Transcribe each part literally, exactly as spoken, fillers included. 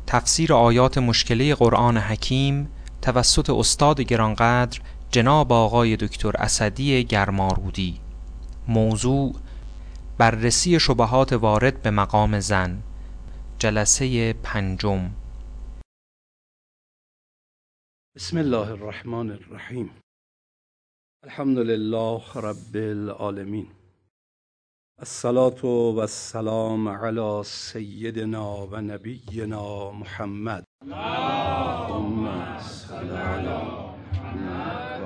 تفسیر آیات مشکله قرآن حکیم توسط استاد گرانقدر جناب آقای دکتر اسدی گرمارودی. موضوع: بررسی شبهات وارد به مقام زن. جلسه پنجم. بسم الله الرحمن الرحیم. الحمد لله رب العالمین. الصلاة و السلام علی سیدنا و نبینا محمد. اللهم صل علی محمد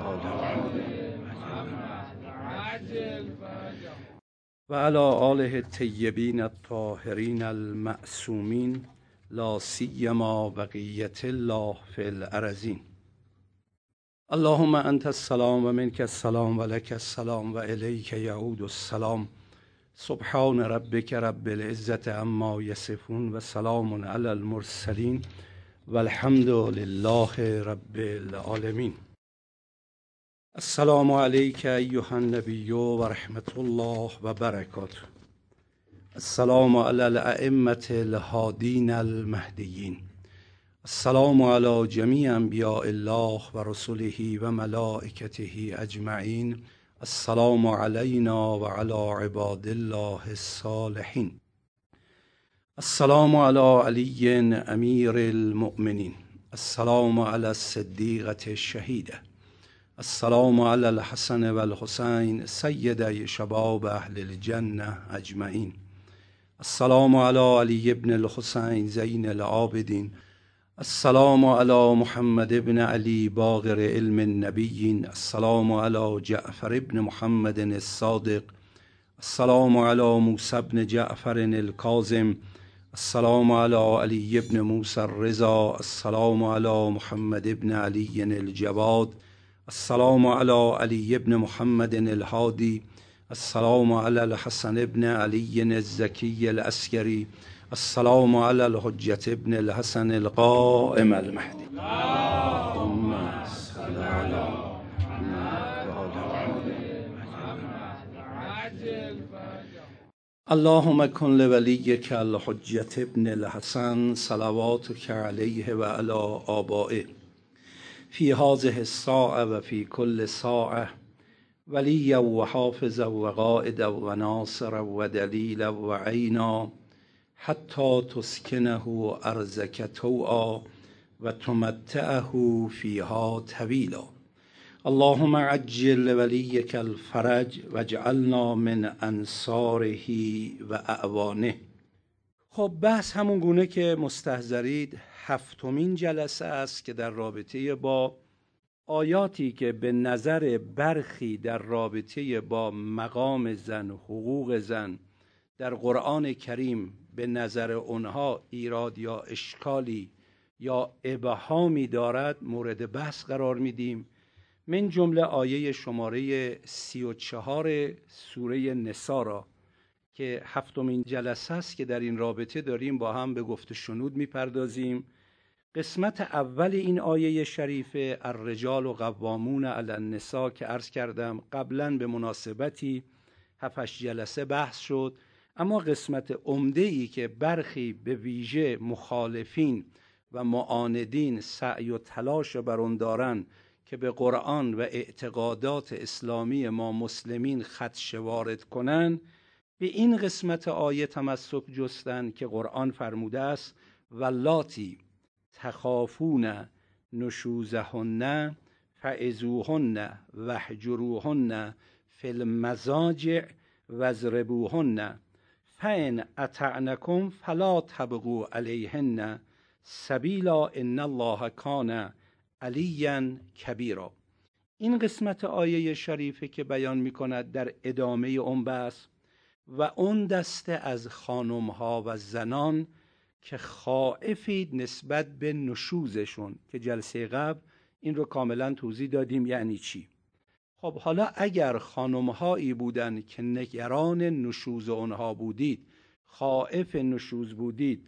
و علی آله الطیبین الطاهرین المعصومین، لا سیما بقیة الله فی الارضین. اللهم انت السلام و منک السلام و لک السلام و الیک یعود السلام. سبحان ربک رب العزة عما یصفون و سلام علی المرسلین و الحمد لله رب العالمین. السلام علیک ایها النبی و رحمت الله و برکاته. السلام علی الائمة الهادین المهدیین. السلام علی جمیع انبیاء الله و رسله و ملائکته اجمعین. السلام علینا و علی عباد الله الصالحین. السلام علی علی امیر المؤمنین. السلام علی الصدیقة الشهیدة. السلام علی الحسن و الحسین سیدی شباب اهل الجنة اجمعین. السلام علی علی ابن الحسین زین العابدین. السلام علی محمد ابن علی باقر علم النبیین. السلام علی جعفر ابن محمد الصادق. السلام علی موسی ابن جعفر الکاظم. السلام علی علی ابن موسی الرضا. السلام علی محمد ابن علی الجواد. السلام علی علی ابن محمد الهادی. السلام علی الحسن ابن علی الزکی العسکری. السلام علی الحجة ابن الحسن القائم المهدی. اللهم صل علی اللهم کن لولیک الحجة ابن الحسن صلواتک علیه و علی آبائه فی هذه الساعة و فی کل ساعة ولیا و حافظا و قائدا و ناصرا و دلیلا و عینا حتی تسکنه ارضک طوعا و تمتعه فیها طویلا. اللهم عجل لولیک الفرج و اجعلنا من انصاره و اعوانه. خب بحث همون گونه که مستحضرید هفتمین جلسه است که در رابطه با آیاتی که به نظر برخی در رابطه با مقام زن، حقوق زن در قرآن کریم به نظر اونها ایراد یا اشکالی یا ابهامی دارد مورد بحث قرار میدیم. من جمله آیه شماره سی و چهار سوره نساء را که هفتمین جلسه است که در این رابطه داریم با هم به گفت و شنود میپردازیم. قسمت اول این آیه شریفه الرجال و قوامون علی النساء که عرض کردم قبلا به مناسبتی هفت هشت جلسه بحث شد، اما قسمت عمده‌ای که برخی به ویژه مخالفین و معاندین سعی و تلاش بر آن دارند که به قرآن و اعتقادات اسلامی ما مسلمین خدشه وارد کنند، به این قسمت آیه تمسک جستند که قرآن فرموده است واللاتی تخافون نشوزهن فعظوهن واهجروهن فی المضاجع واضربوهن فإن اطعنکم فلا تبغوا علیهن سبیلا ان الله کان علیا کبیرا. این قسمت آیه شریفه که بیان می کند در ادامه اون بحث و اون دسته از خانمها و زنان که خائفید نسبت به نشوزشون که جلسه قبل این رو کاملا توضیح دادیم یعنی چی. خب حالا اگر خانمهایی بودن که نگران نشوز اونها بودید، خائف نشوز بودید،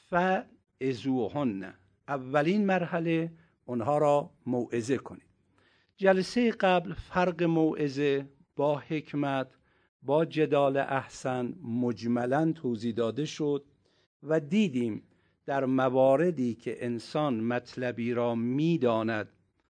فعظوهن، اولین مرحله اونها را موعظه کنید. جلسه قبل فرق موعظه با حکمت با جدال احسن مجملاً توضیح داده شد و دیدیم در مواردی که انسان مطلبی را می‌داند،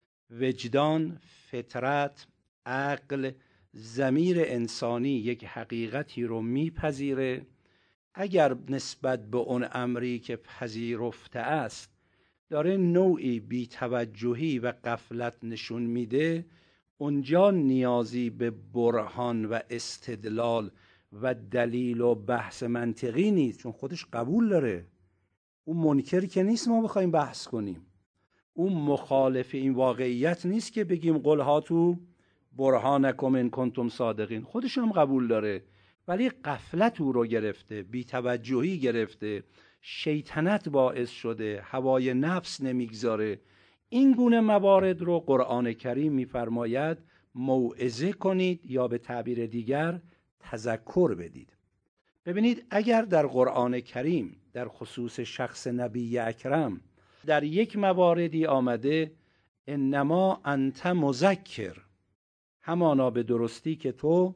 وجدان، فطرت، عقل، ضمیر انسانی یک حقیقتی رو میپذیره، اگر نسبت به اون امری که پذیرفته است داره نوعی بی‌توجهی و غفلت نشون میده، اونجا نیازی به برهان و استدلال و دلیل و بحث منطقی نیست، چون خودش قبول داره. اون منکر که نیست ما بخوایم بحث کنیم، اون مخالف این واقعیت نیست که بگیم قل هاتو برهانکم ان کنتم صادقین، خودش هم قبول داره، ولی غفلت او رو گرفته، بی‌توجهی گرفته، شیطنت باعث شده، هوای نفس نمیگذاره. این گونه موارد رو قرآن کریم میفرماید موعظه کنید یا به تعبیر دیگر تذکر بدید. ببینید اگر در قرآن کریم در خصوص شخص نبی اکرم در یک مواردی آمده انما انت مذکر، همانا به درستی که تو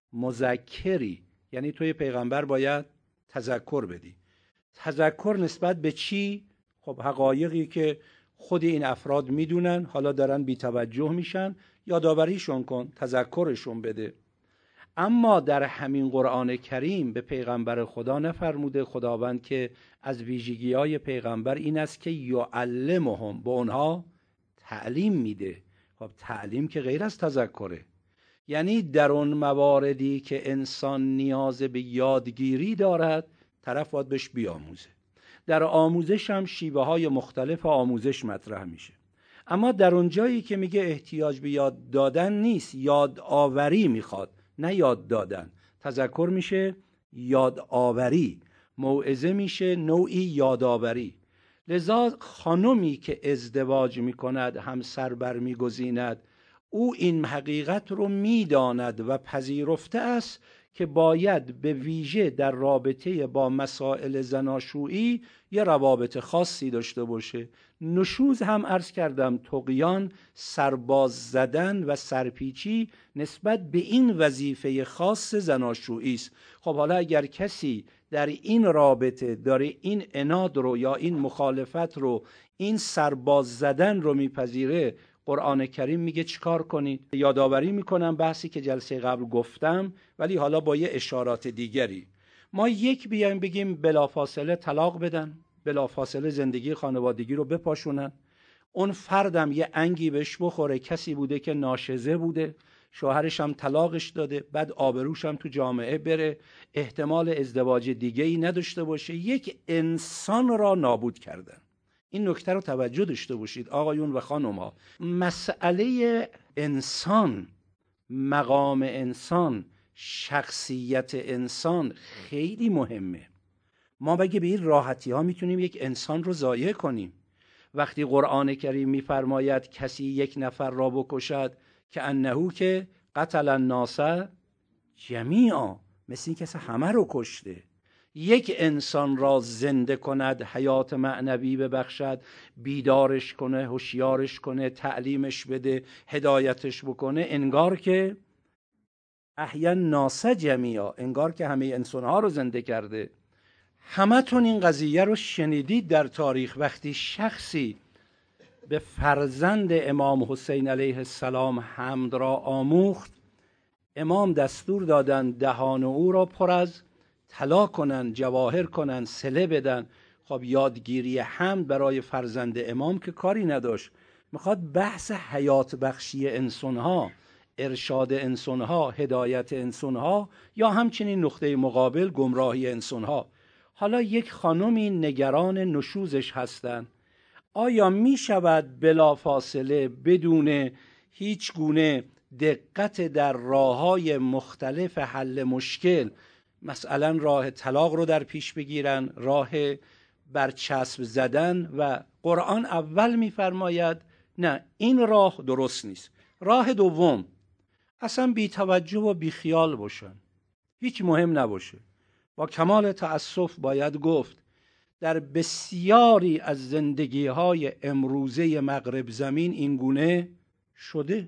مذکری، یعنی توی پیغمبر باید تذکر بدی. تذکر نسبت به چی؟ خب حقایقی که خود این افراد میدونن، حالا دارن بی توجه میشن، یادآوریشون کن، تذکرشون بده. اما در همین قرآن کریم به پیغمبر خدا نفرموده خداوند که از ویژگی‌های پیغمبر این است که یعلمهم، به اونها تعلیم میده. خب تعلیم که غیر از تذکره، یعنی در اون مواردی که انسان نیاز به یادگیری دارد طرف باید بهش بیاموزه. در آموزش هم شیوه های مختلف آموزش مطرح میشه، اما در اون جایی که میگه احتیاج به یاد دادن نیست، یادآوری میخواد، نه یاد دادن. تذکر میشه یادآوری، موعظه میشه نوعی یادآوری. لذا خانمی که ازدواج میکند، همسر برمیگزیند، او این حقیقت رو میداند و پذیرفته است که باید به ویژه در رابطه با مسائل زناشویی یه روابط خاصی داشته باشه. نشوز هم عرض کردم طغیان، سرباز زدن و سرپیچی نسبت به این وظیفه خاص زناشویی است. خب حالا اگر کسی در این رابطه داره این عناد رو یا این مخالفت رو، این سرباز زدن رو میپذیره، قرآن کریم میگه چیکار کنید؟ یادآوری میکنم بحثی که جلسه قبل گفتم، ولی حالا با یه اشارات دیگری. ما یک بیایم بگیم بلافاصله طلاق بدن، بلافاصله زندگی خانوادگی رو بپاشونن، اون فردم یه انگی بهش بخوره، کسی بوده که ناشزه بوده، شوهرش هم طلاقش داده، بعد آبروش هم تو جامعه بره، احتمال ازدواج دیگه ای نداشته باشه، یک انسان را نابود کردن. این نکته رو توجه داشته باشید آقایون و خانم‌ها. مسئله انسان، مقام انسان، شخصیت انسان خیلی مهمه. ما بگه به این راحتی ها میتونیم یک انسان رو ضایع کنیم. وقتی قرآن کریم میفرماید کسی یک نفر را بکشد که انهو که قتل الناس جمیعا، مثل این کسی همه رو کشته. یک انسان را زنده کند، حیات معنوی ببخشد، بیدارش کنه، هوشیارش کنه، تعلیمش بده، هدایتش بکنه، انگار که احیا الناس جمیعا، انگار که همه انسانها رو زنده کرده. همه تون این قضیه رو شنیدید در تاریخ. وقتی شخصی به فرزند امام حسین علیه السلام حمد را آموخت، امام دستور دادن دهان او را پر از طلا کنن، جواهر کنن، صله بدن. خب یادگیری حمد برای فرزند امام که کاری نداشت، میخواد بحث حیات بخشی انسانها، ارشاد انسانها، هدایت انسانها، یا همچنین نقطه مقابل گمراهی انسانها. حالا یک خانمی نگران نشوزش هستن، آیا می شود بلافاصله بدون هیچ گونه دقت در راه‌های مختلف حل مشکل، مثلا راه طلاق رو در پیش بگیرن، راه برچسب زدن؟ و قرآن اول می‌فرماید نه، این راه درست نیست. راه دوم، اصلا بی توجه و بی خیال باشن، هیچ مهم نباشه. با کمال تأسف باید گفت در بسیاری از زندگی‌های امروزه مغرب زمین این گونه شده.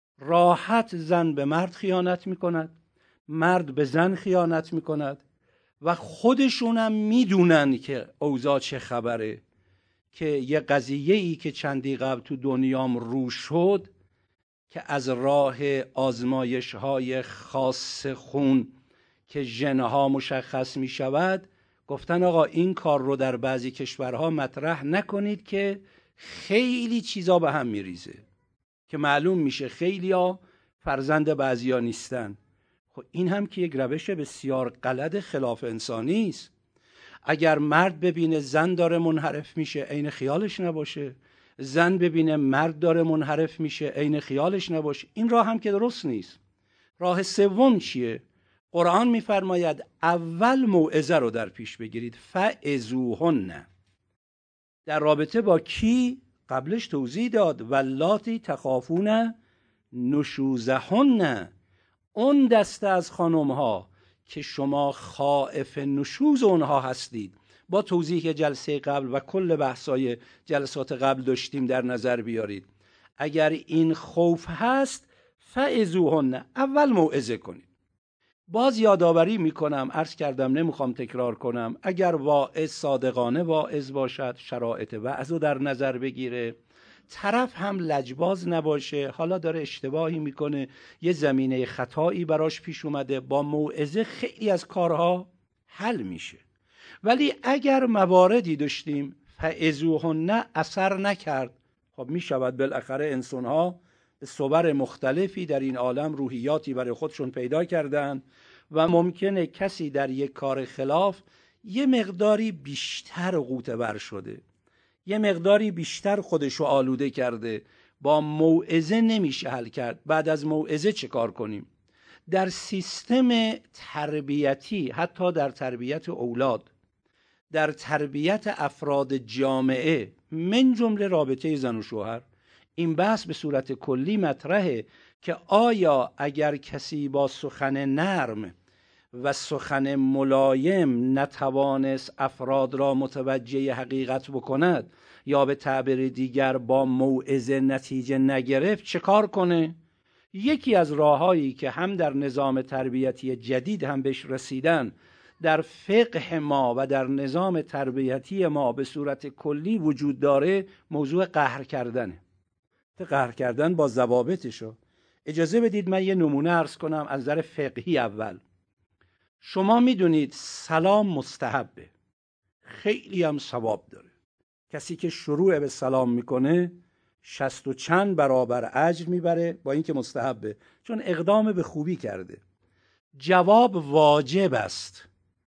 راحت زن به مرد خیانت می‌کند، مرد به زن خیانت می‌کند، و خودشونم میدونن که اوضاع چه خبره، که یه قضیه ای که چندی قبل تو دنیام رو شد که از راه آزمایش های خاص خون که ژنها مشخص می شود، گفتن آقا این کار رو در بعضی کشورها مطرح نکنید که خیلی چیزا به هم می ریزه، که معلوم میشه خیلی ها فرزند بعضی ها نیستن. خب این هم که یک روش بسیار غلط خلاف انسانی است. اگر مرد ببینه زن داره منحرف میشه عین خیالش نباشه، زن ببینه مرد داره منحرف میشه عین خیالش نباشه، این راه هم که درست نیست. راه سوم چیه؟ قرآن میفرماید اول موعظه رو در پیش بگیرید، فعظوهن. در رابطه با کی؟ قبلش توضیح داد واللاتی تخافون نشوزهن، اون دسته از خانم ها که شما خائف نشوز اونها هستید. با توضیح جلسه قبل و کل بحثای جلسات قبل داشتیم در نظر بیارید. اگر این خوف هست فعظوهن، اول موعظه کنید. باز یادآوری میکنم، عرض کردم نمیخوام تکرار کنم، اگر واعظ صادقانه واعظ باشد، شرایط وعظ رو در نظر بگیره، طرف هم لجباز نباشه، حالا داره اشتباهی میکنه، یه زمینه خطایی براش پیش اومده، با موعظه خیلی از کارها حل میشه. ولی اگر مواردی داشتیم فعظوهن اثر نکرد، خب میشود بالاخره انسانها به صور مختلفی در این عالم روحیاتی برای خودشون پیدا کردن و ممکنه کسی در یک کار خلاف یه مقداری بیشتر غوطه ور شده، یه مقداری بیشتر خودشو آلوده کرده، با موعظه نمیشه حل کرد. بعد از موعظه چه کار کنیم؟ در سیستم تربیتی، حتی در تربیت اولاد، در تربیت افراد جامعه، من جمله رابطه زن و شوهر، این بحث به صورت کلی مطرحه که آیا اگر کسی با سخن نرم و سخن ملایم نتوانست افراد را متوجه حقیقت بکند، یا به تعبیر دیگر با موعظه نتیجه نگرفت، چه کار کنه؟ یکی از راههایی که هم در نظام تربیتی جدید هم بهش رسیدن، در فقه ما و در نظام تربیتی ما به صورت کلی وجود داره، موضوع قهر کردنه. قهر کردن با ضوابطشو. اجازه بدید من یه نمونه عرض کنم از نظر فقهی. اول، شما میدونید سلام مستحبه، خیلی هم ثواب داره. کسی که شروع به سلام میکنه شصت و چند برابر اجر میبره، با اینکه مستحبه، چون اقدام به خوبی کرده. جواب واجب است.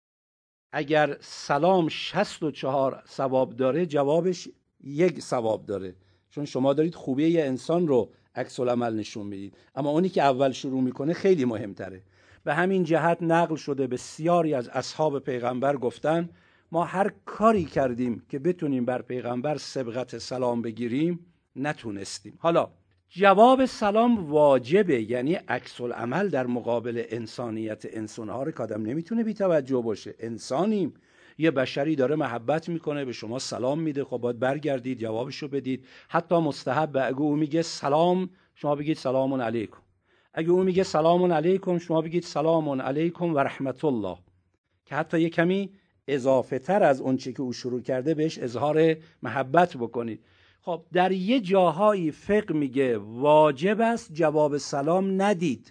اگر سلام شصت و چهار ثواب داره، جوابش یک ثواب داره، چون شما دارید خوبی یه انسان رو عکس العمل نشون میدید. اما اونی که اول شروع میکنه خیلی مهمتره. به همین جهت نقل شده بسیاری از اصحاب پیغمبر گفتن ما هر کاری کردیم که بتونیم بر پیغمبر سبقت سلام بگیریم نتونستیم. حالا جواب سلام واجبه، یعنی عکس العمل در مقابل انسانیت انسانها رو که آدم نمیتونه بی توجه باشه. انسانیم، یه بشری داره محبت میکنه، به شما سلام میده، خب باید برگردید جوابشو بدید. حتی مستحب اگه او میگه سلام، شما بگید سلام علیکم. اگه او میگه سلام علیکم، شما بگید سلام علیکم و رحمت الله، که حتی یه کمی اضافه تر از اون چی که او شروع کرده بهش اظهار محبت بکنید. خب در یه جاهایی فقه میگه واجب است جواب سلام ندید.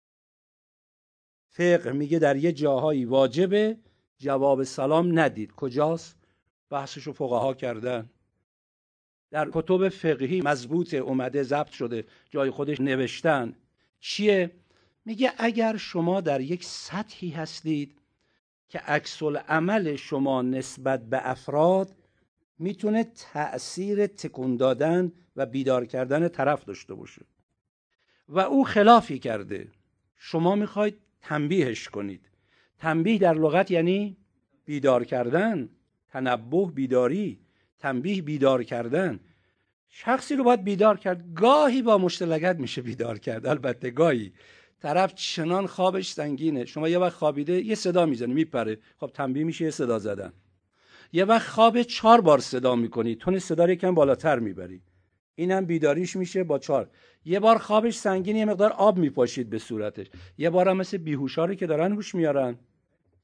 فقه میگه در یه جاهایی واجبه جواب سلام ندید. کجاست؟ بحثشو فقها کردن، در کتب فقهی مضبوط اومده، ضبط شده، جای خودش نوشتن. چیه؟ میگه اگر شما در یک سطحی هستید که عکس العمل شما نسبت به افراد میتونه تأثیر تکون دادن و بیدار کردن طرف داشته باشه و او خلافی کرده، شما میخواید تنبیهش کنید. تنبیه در لغت یعنی بیدار کردن، تنبه بیداری، تنبیه بیدار کردن. شخصی رو باید بیدار کرد. گاهی با مشت لگد میشه بیدار کرد، البته گاهی طرف چنان خوابش سنگینه، شما یه وقت خوابیده یه صدا میزنی میپره، خب تنبیه میشه یه صدا زدن. یه وقت خواب چهار بار صدا میکنی، تون صدا رو یکم بالاتر میبری، اینم بیداریش میشه با چهار. یه بار خوابش سنگین، یه مقدار آب میپاشید به صورتش. یه بارم مثل بیهوشا رو که دارن هوش میارن،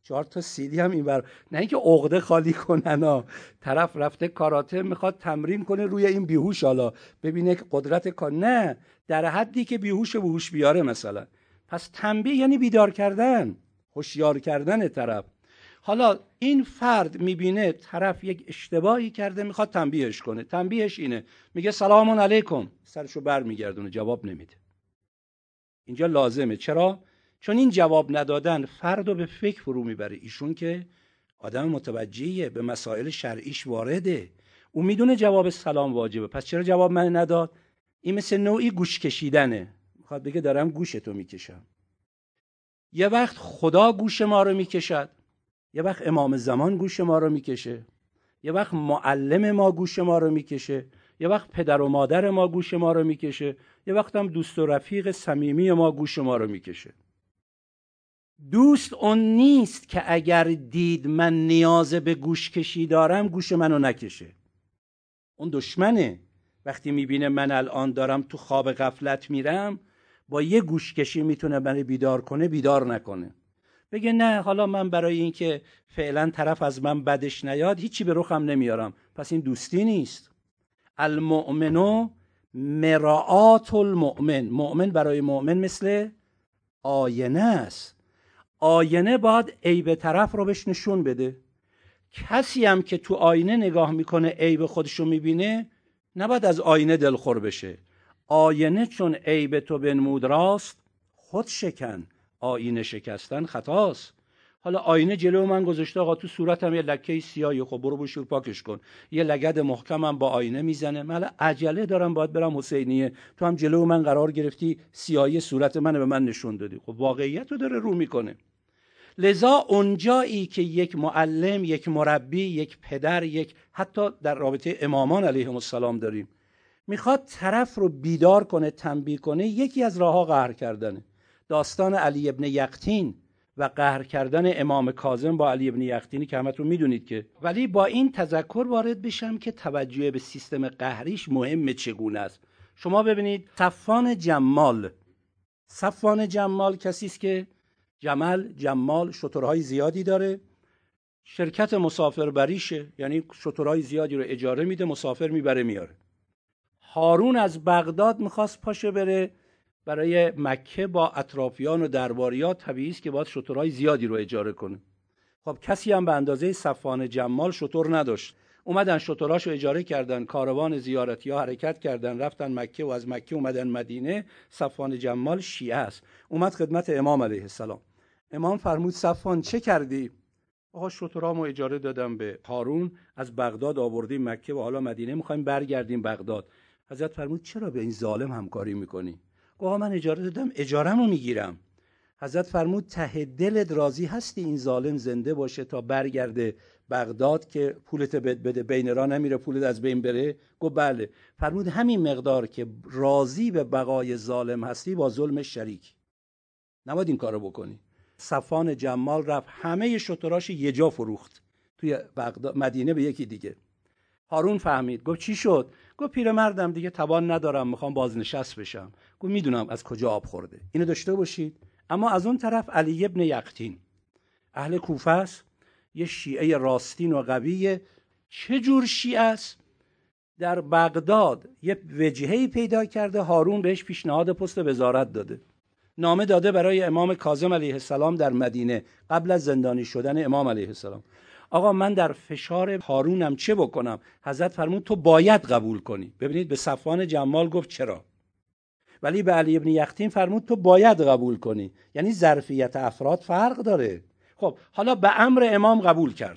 چهار تا سیدی هم اینور، نه اینکه عقده خالی کنن ها. طرف رفته کاراته میخواد تمرین کنه روی این بیهوش، حالا ببینه که قدرت کار، نه در حدی که بیهوش و هوش بیاره مثلا. پس تنبیه یعنی بیدار کردن، هوشیار کردن طرف. حالا این فرد میبینه طرف یک اشتباهی کرده، میخواد تنبیهش کنه. تنبیهش اینه، میگه سلام علیکم، سرشو بر میگردونه، جواب نمیده. اینجا لازمه. چرا؟ چون این جواب ندادن فرد رو به فکر فرو میبره. ایشون که آدم متوجهیه، به مسائل شرعیش وارده، اون میدونه جواب سلام واجبه، پس چرا جواب من نداد؟ این مثل نوعی گوش کشیدنه، میخواد بگه دارم گوشتو میکشم. یه وقت خدا گوش ما رو میکشد، یه وقت امام زمان گوش ما رو میکشه، یه وقت معلم ما گوش ما رو میکشه، یه وقت پدر و مادر ما گوش ما رو میکشه، یه وقت هم دوست و رفیق صمیمی ما گوش ما رو میکشه. دوست اون نیست که اگر دید من نیاز به گوش کشی دارم گوش منو نکشه. اون دشمنه. وقتی میبینه من الان دارم تو خواب غفلت میرم، با یه گوش کشی میتونه منو بیدار کنه، بیدار نکنه. بگه نه حالا من برای اینکه فعلا طرف از من بدش نیاد هیچی به رخم نمیارم. پس این دوستی نیست. المؤمنو مراعات المؤمن. مؤمن برای مؤمن مثل آینه است. آینه باید عیب طرف رو بهش نشون بده. کسی هم که تو آینه نگاه میکنه عیب خودشو میبینه، نباید از آینه دلخور بشه. آینه چون عیب تو بنمود راست، خود شکن. آینه شکستن خطاست. حالا آینه جلو من گذاشته، آقا تو صورتم یه لکه سیاهی، خب برو بشور پاکش کن. یه لگد محکمم با آینه میزنه، من عجله دارم باید برم حسینیه، تو هم جلو من قرار گرفتی، سیاهی صورت منو به من نشون دادی. خب واقعیت رو داره رو میکنه. لذا اونجایی که یک معلم، یک مربی، یک پدر، یک حتی در رابطه امامان علیهم السلام داریم، میخواد طرف رو بیدار کنه، تنبیه کنه، یکی از راهها قهر کردنه. داستان علی ابن یقطین و قهر کردن امام کاظم با علی ابن یقطینی که همتون میدونید که، ولی با این تذکر وارد بشم که توجه به سیستم قهریش مهمه چگونه است. شما ببینید صفوان جمال، صفوان جمال کسی است که جمل، جمال شترهای زیادی داره، شرکت مسافربریشه، یعنی شترهای زیادی رو اجاره میده، مسافر میبره میاره. هارون از بغداد میخواست پاشه بره برای مکه با اطرافیان و درباریات، طبیعی است که باید شترهای زیادی رو اجاره کنه. خب کسی هم به اندازه صفوان جمال شتر نداشت. اومدن شتراشو اجاره کردن، کاروان زیارتی ها حرکت کردن، رفتن مکه و از مکه اومدن مدینه. صفوان جمال شیعه است. اومد خدمت امام علیه السلام. امام فرمود صفوان چه کردی؟ آقا شترامو اجاره دادم به هارون، از بغداد آوردیم مکه و حالا مدینه میخوایم برگردیم بغداد. حضرت فرمود چرا به این ظالم همکاری میکنی؟ آقا من اجاره دادم، اجاره‌مو میگیرم. حضرت فرمود ته دلت راضی هستی این ظالم زنده باشه تا برگرده بغداد که پولت بده، بین راه نمیره پولت از بین بره؟ گفت بله. فرمود همین مقدار که راضی به بقای ظالم هستی با ظلم شریک، نباید این کارو بکنی. صفوان جمال رفت همه شتراش یه جا فروخت توی بغداد مدینه به یکی دیگه. هارون فهمید، گفت چی شد؟ گفت پیرمردم دیگه توان ندارم، میخوام بازنشست بشم. گفت میدونم از کجا آب خورده، اینو داشته باشید. اما از اون طرف علی ابن یقطین اهل کوفه است، یه شیعه راستین و قویه. چه جور شیعه است؟ در بغداد یه وجهه‌ای پیدا کرده، هارون بهش پیشنهاد پست وزارت داده، نامه داده برای امام کاظم علیه السلام در مدینه قبل از زندانی شدن امام علیه السلام. آقا من در فشار هارونم چه بکنم؟ حضرت فرمود تو باید قبول کنی. ببینید به صفوان جمال گفت چرا، ولی به علی ابن یقطین فرمود تو باید قبول کنی. یعنی ظرفیت افراد فرق داره. خب حالا به امر امام قبول کرد.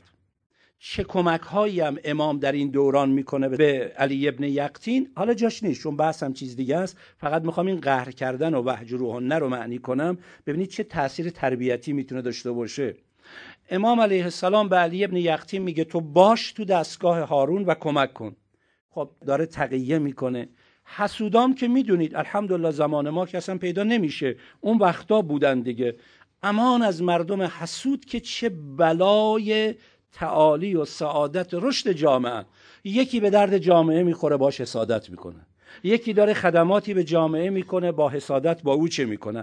چه کمک هایی هم امام در این دوران میکنه به علی ابن یقطین حالا جاش نیست، چون بحثم چیز دیگه است. فقط میخوام این قهر کردن و وهجروهن رو معنی کنم. ببینید چه تأثیر تربیتی میتونه داشته باشه. امام علیه السلام به علی ابن یقطین میگه تو باش تو دستگاه هارون و کمک کن. خب داره تقیه میکنه. حسودام که میدونید الحمدلله زمان ما که اصلا پیدا نمیشه، اون وقتا بودن دیگه. امان از مردم حسود که چه بلای تعالی و سعادت رشد جامعه. یکی به درد جامعه میخوره باش حسادت میکنه، یکی داره خدماتی به جامعه میکنه با حسادت با او چه میکنه.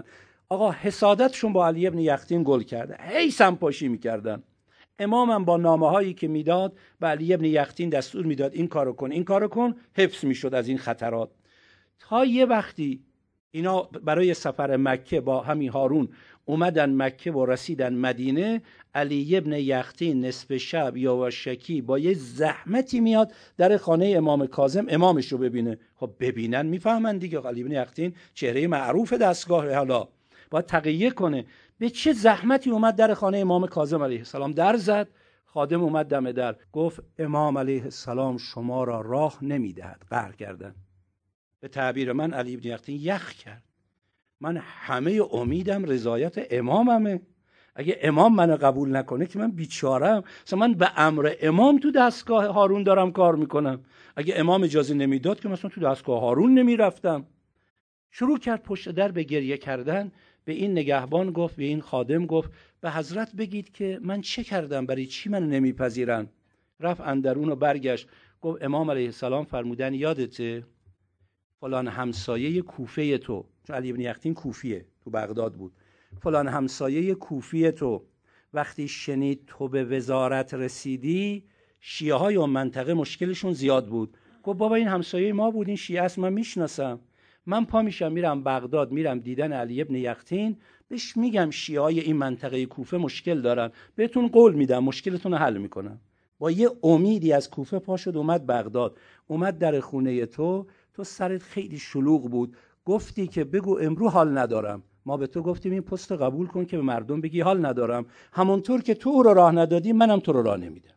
آقا حسادتشون با علی ابن یقطین گل کرده، هی سمپاشی میکردن. امامم با نامه هایی که میداد به علی ابن یقطین دستور میداد این کارو کن این کارو کن، حفظ میشد از این خطرات. تا یه وقتی اینا برای سفر مکه با همین هارون اومدن مکه و رسیدن مدینه، علی ابن یقطین نصف شب یا شکی با یه زحمتی میاد در خانه امام کاظم امامش رو ببینه. خب ببینن میفهمن دیگه علی ابن یقطین چهره معروف دستگاه، حالا باید تقیه کنه. به چه زحمتی اومد در خانه امام کاظم علیه السلام، در زد. خادم اومد دم در، گفت امام علیه السلام شما را راه نمیدهد. قهر کردن. به تعبیر من علی ابن یقطین یخ کرد. من همه امیدم رضایت اماممه. اگه امام منو قبول نکنه که من بیچارم. مثلا من به امر امام تو دستگاه هارون دارم کار میکنم. اگه امام اجازه نمیداد که مثلا تو دستگاه هارون نمیرفتم. شروع کرد پشت در به گریه کردن. به این نگهبان گفت، به این خادم گفت به حضرت بگید که من چه کردم، برای چی منو نمیپذیرن. رفت اندرون و برگشت گفت امام علیه السلام فرمودن یادته فلان همسایه کوفه تو، چون علی ابن یقطین کوفیه تو بغداد بود، فلان همسایه کوفی تو وقتی شنید تو به وزارت رسیدی، شیعه های اون منطقه مشکلشون زیاد بود. گفت بابا این همسایه ما بود، این شیعه است، من میشناسم. من پا میشم میرم بغداد، میرم دیدن علی ابن یقطین، بهش میگم شیعه های این منطقه کوفه مشکل دارن، بهتون قول میدم مشکلتون رو حل میکنم. با یه امیدی از کوفه پا شد اومد بغداد، اومد در خونه تو. تو سرت خیلی شلوغ بود، گفتی که بگو امرو حال ندارم. ما به تو گفتیم این پست قبول کن که به مردم بگی حال ندارم. همونطور که تو او رو راه ندادی منم تو رو راه نمیدم.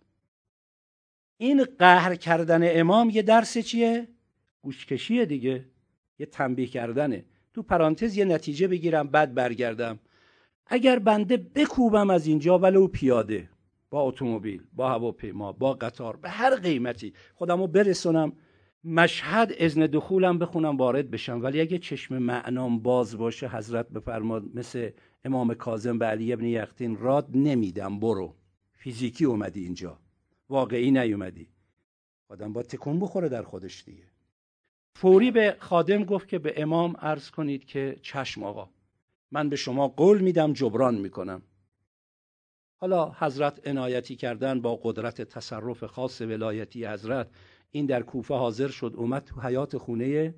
این قهر کردن امام یه درس چیه؟ گوشکشیه دیگه، یه تنبیه کردنه. تو پرانتز یه نتیجه بگیرم بعد برگردم. اگر بنده بکوبم از اینجا ولو پیاده، با اتومبیل، با هواپیما، با قطار، به هر قیمتی خودمو برسونم مشهد، اذن دخولم بخونم وارد بشم، ولی اگه چشم معنام باز باشه حضرت بفرماد مثل امام کاظم به علی ابن یقطین راد نمیدم، برو. فیزیکی اومدی اینجا، واقعی نیومدی. آدم با تکون بخوره در خودش دیگه. فوری به خادم گفت که به امام عرض کنید که چشم آقا، من به شما قول میدم جبران میکنم. حالا حضرت عنایتی کردن با قدرت تصرف خاص ولایتی حضرت، این در کوفه حاضر شد، اومد تو حیاط خونه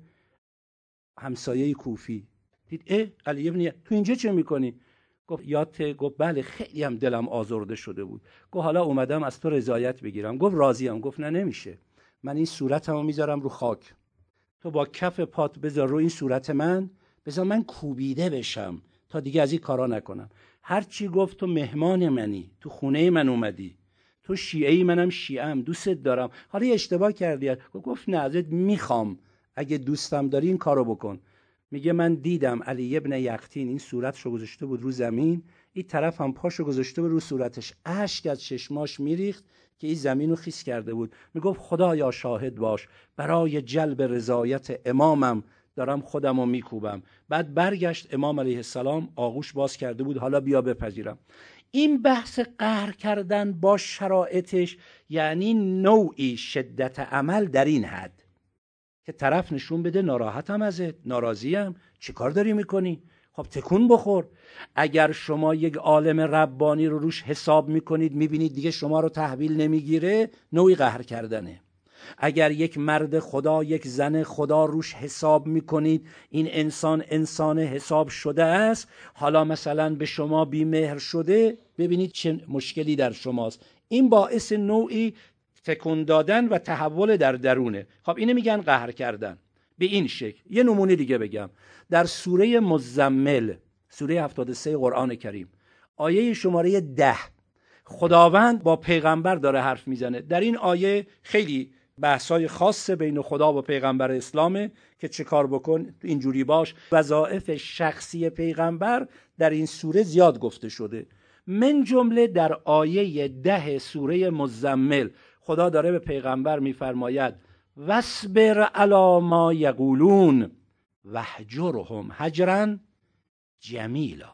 همسایه کوفی، دید اه علی ابن تو اینجا چه میکنی؟ گفت یادت؟ گفت بله خیلی هم دلم آزرده شده بود. گفت حالا اومدم از تو رضایت بگیرم. گفت راضیم. گفت نه نمیشه، من این صورتمو میذارم رو خاک، تو با کف پات بذار رو این صورت من، بذار من کوبیده بشم تا دیگه از این کارا نکنم. هر چی گفت تو مهمان منی، تو خونه من اومدی، تو شیعه‌ای منم شیعه‌ام، دوستت دارم، حالا اشتباه کردی. گفت نه ازت میخوام اگه دوستم داری این کارو بکن. میگه من دیدم علی ابن یقطین این صورتشو گذاشته بود رو زمین، این طرف هم پاشو گذاشته بود رو صورتش، اشک از چشماش میریخت که این زمینو خیس کرده بود. میگفت خدایا شاهد باش، برای جلب رضایت امامم دارم خودمو میکوبم. بعد برگشت امام علیه السلام آغوش باز کرده بود، حالا بیا بپذیرم. این بحث قهر کردن با شرایطش یعنی نوعی شدت عمل در این حد که طرف نشون بده ناراحتم ازت، ناراضیم، چی کار داری میکنی؟ خب تکون بخور. اگر شما یک عالم ربانی رو روش حساب میکنید، میبینید دیگه شما رو تحویل نمیگیره، نوعی قهر کردنه. اگر یک مرد خدا، یک زن خدا روش حساب میکنید، این انسان انسان حساب شده است، حالا مثلا به شما بی‌مهر شده، ببینید چه مشکلی در شماست. این باعث نوعی تکون دادن و تحول در درونه. خب اینه میگن قهر کردن به این شکل. یه نمونه دیگه بگم. در سوره مزمل، سوره هفتاد و سه قرآن کریم، آیه شماره ده، خداوند با پیغمبر داره حرف میزنه. در این آیه خیلی بحثای خاص بین خدا و پیغمبر اسلامه که چه کار بکن، اینجوری باش. وظایف شخصی پیغمبر در این سوره زیاد گفته شده. من جمله در آیه ده سوره مزمل خدا داره به پیغمبر میفرماید واصبر علی ما یقولون واهجرهم هجرا جمیلا.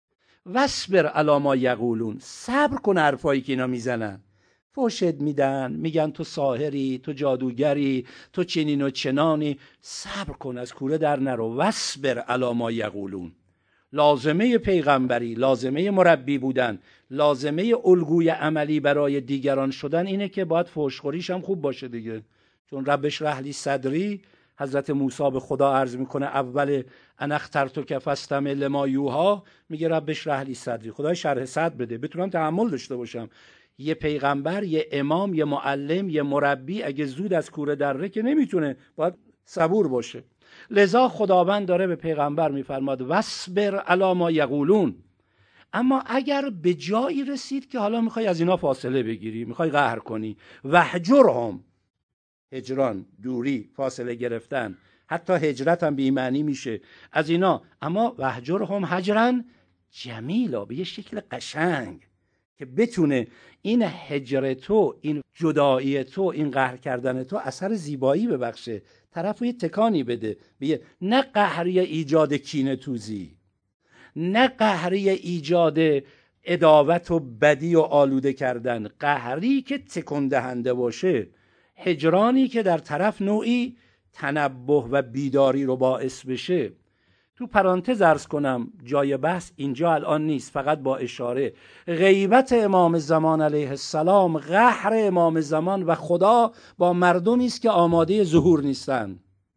واصبر علی ما یقولون، صبر کن حرفایی که اینا میزنن، فحشت میدن، میگن تو ساحری، تو جادوگری، تو چنین و چنانی، صبر کن، از کوره در نرو. واصبر علی ما یقولون، لازمه پیغمبری، لازمه مربی بودن، لازمه الگوی عملی برای دیگران شدن اینه که باید فحشخوریش هم خوب باشه دیگه. چون رب اشرح لی صدری، حضرت موسی به خدا عرض میکنه اول انا اخترتک فاستمع لما یوحی، میگه رب اشرح لی صدری، خدای شرح صدر بده بتونم تحمل داشته باشم. یه پیغمبر، یه امام، یه معلم، یه مربی اگه زود از کوره دره که نمیتونه، باید صبور باشه. لذا خداوند داره به پیغمبر میفرماد واصبر علی ما یقولون. اما اگر به جایی رسید که حالا میخوای از اینا فاصله بگیری، میخوای قهر کنی، وهجرهم، هجران، دوری، فاصله گرفتن، حتی هجرت هم بی معنی میشه از اینا، اما وهجرهم هجرن جمیلا، به یه شکل قشنگ که بتونه این هجر تو، این جدایی تو، این قهر کردن تو اثر زیبایی ببخشه، طرفو یه تکانی بده، بیه نه قهری ایجاد کینه توزی، نه قهری ایجاد عداوت و بدی و آلوده کردن، قهری که تکون دهنده باشه، هجرانی که در طرف نوعی تنبه و بیداری رو باعث بشه. تو پرانتز عرض کنم، جای بحث اینجا الان نیست، فقط با اشاره، غیبت امام زمان علیه السلام، قهر امام زمان و خدا با مردمی است که آماده ظهور نیستن.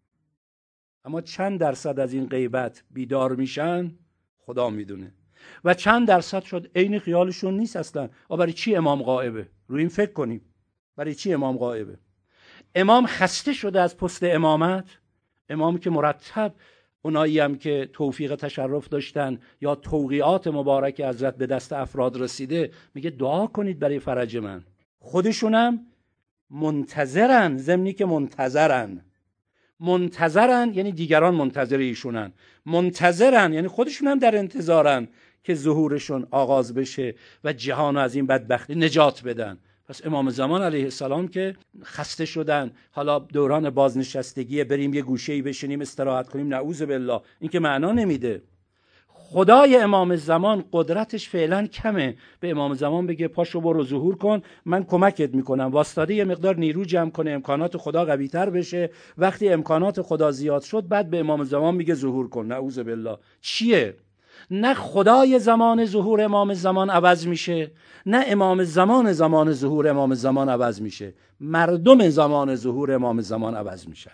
اما چند درصد از این غیبت بیدار میشن خدا میدونه، و چند درصد شد عین خیالشون نیست اصلا. آ برای چی امام غائبه؟ روی این فکر کنیم، برای چی امام غائبه؟ امام خسته شده از پست امامت؟ امام که مرتب اونایی هم که توفیق تشرف داشتن یا توقیعات مبارک حضرت به دست افراد رسیده، میگه دعا کنید برای فرج من. خودشونم منتظرن، ضمنی که منتظرن. منتظرن یعنی دیگران منتظر ایشونن، منتظرن یعنی خودشون هم در انتظارن که ظهورشون آغاز بشه و جهان از این بدبختی نجات بدن. پس امام زمان علیه السلام که خسته شدن، حالا دوران بازنشستگی، بریم یه گوشه‌ای بشینیم استراحت کنیم، نعوذ بالله، این که معنا نمیده. خدای امام زمان قدرتش فعلا کمه، به امام زمان بگه پاشو برو ظهور کن، من کمکت میکنم، واسطاده یه مقدار نیرو جمع کنه، امکانات خدا قوی تر بشه. وقتی امکانات خدا زیاد شد بعد به امام زمان میگه ظهور کن، نعوذ بالله. چیه؟ نه خدای زمان ظهور امام زمان عوض میشه، نه امام زمان زمان ظهور امام زمان عوض میشه، مردم زمان ظهور امام زمان عوض میشن.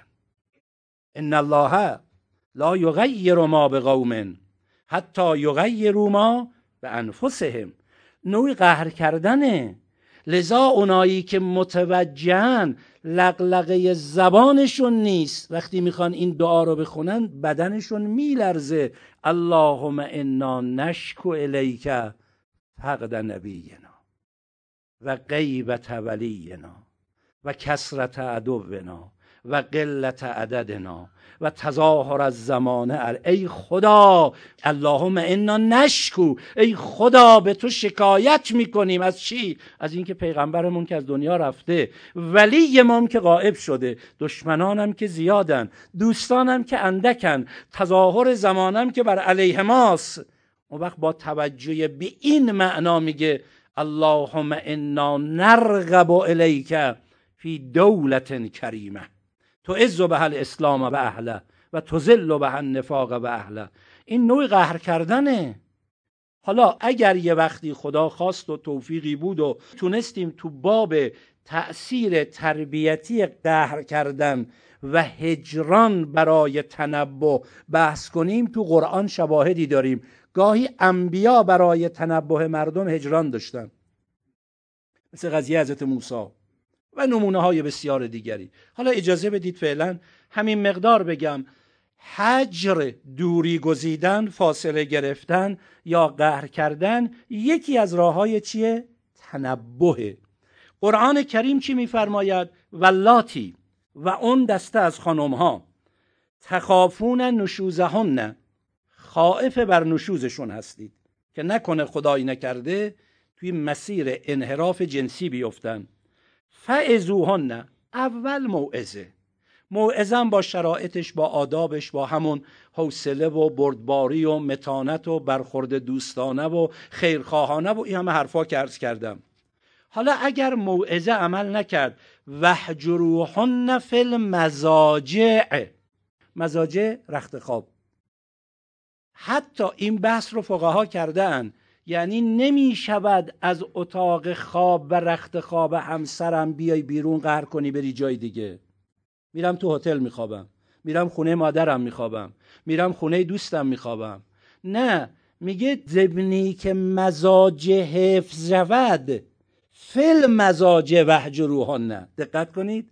ان الله لا یغیر ما بقوم حتی یغیروا ما بانفسهم. نوعی قهر کردنه. لذا اونایی که متوجهن لغلغه زبانشون نیست، وقتی میخوان این دعا رو بخونن بدنشون میلرزه. اللهم انا نشکو الیک فقد نبینا و غیبت ولینا و کثرت عدونا و قلت عددنا و تظاهر از زمانه. ای خدا، اللهم انا نشکو، ای خدا به تو شکایت میکنیم. از چی؟ از اینکه پیغمبرمون که از دنیا رفته، ولیمون که غائب شده، دشمنانم که زیادن، دوستانم که اندکن، تظاهر زمانم که بر علیه ماست. اون وقت با توجه به این معنا میگه اللهم انا نرغب الیک فی دولت کریمه تعز بها الاسلام و اهله و تذل بها النفاق و اهله. این نوع قهر کردنه. حالا اگر یه وقتی خدا خواست و توفیقی بود و تونستیم تو باب تأثیر تربیتی قهر کردن و هجران برای تنبه بحث کنیم، تو قرآن شواهدی داریم. گاهی انبیا برای تنبه مردم هجران داشتن، مثل قضیه حضرت موسی و نمونه های بسیار دیگری. حالا اجازه بدید فعلا همین مقدار بگم. هجر، دوری گزیدن، فاصله گرفتن یا قهر کردن، یکی از راه های چیه؟ تنبه. قرآن کریم چی میفرماید؟ واللاتی، و اون دسته از خانم ها، تخافون نشوزهن، خائف بر نشوزشون هستید که نکنه خدایی نکرده توی مسیر انحراف جنسی بیفتن. فعظوهن، اول موعظه، موعظه با شرایطش، با آدابش، با همون حوصله و بردباری و متانت و برخورد دوستانه و خیرخواهانه و این همه حرفا که عرض کردم. حالا اگر موعظه عمل نکرد، وهجروهن فی المضاجع، مضاجع رخت خواب، حتی این بحث رو فقها کردن، یعنی نمی شود از اتاق خواب و رخت خواب همسرم بیای بیرون قهر کنی بری جای دیگه. میرم تو هتل میخوابم، میرم خونه مادرم میخوابم، میرم خونه دوستم میخوابم. نه، میگه زبنی که مزاج حفظ رود فل مزاج وهجروهن. دقت کنید،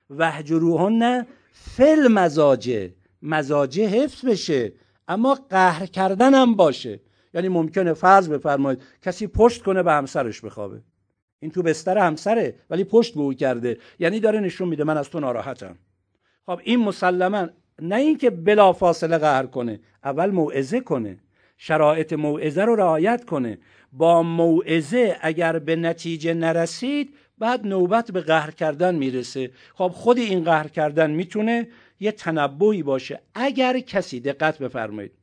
وهجروهن فل مزاج، مزاج حفظ بشه اما قهر کردن هم باشه. یعنی ممکنه فرض بفرمایید کسی پشت کنه به همسرش بخوابه، این تو بستر همسره ولی پشت به او کرده، یعنی داره نشون میده من از تو ناراحتم. خب این مسلما نه اینکه بلا فاصله قهر کنه، اول موعظه کنه، شرایط موعظه رو رعایت کنه. با موعظه اگر به نتیجه نرسید بعد نوبت به قهر کردن میرسه. خب خود این قهر کردن میتونه یه تنبهی باشه. اگر کسی، دقت بفرمایید،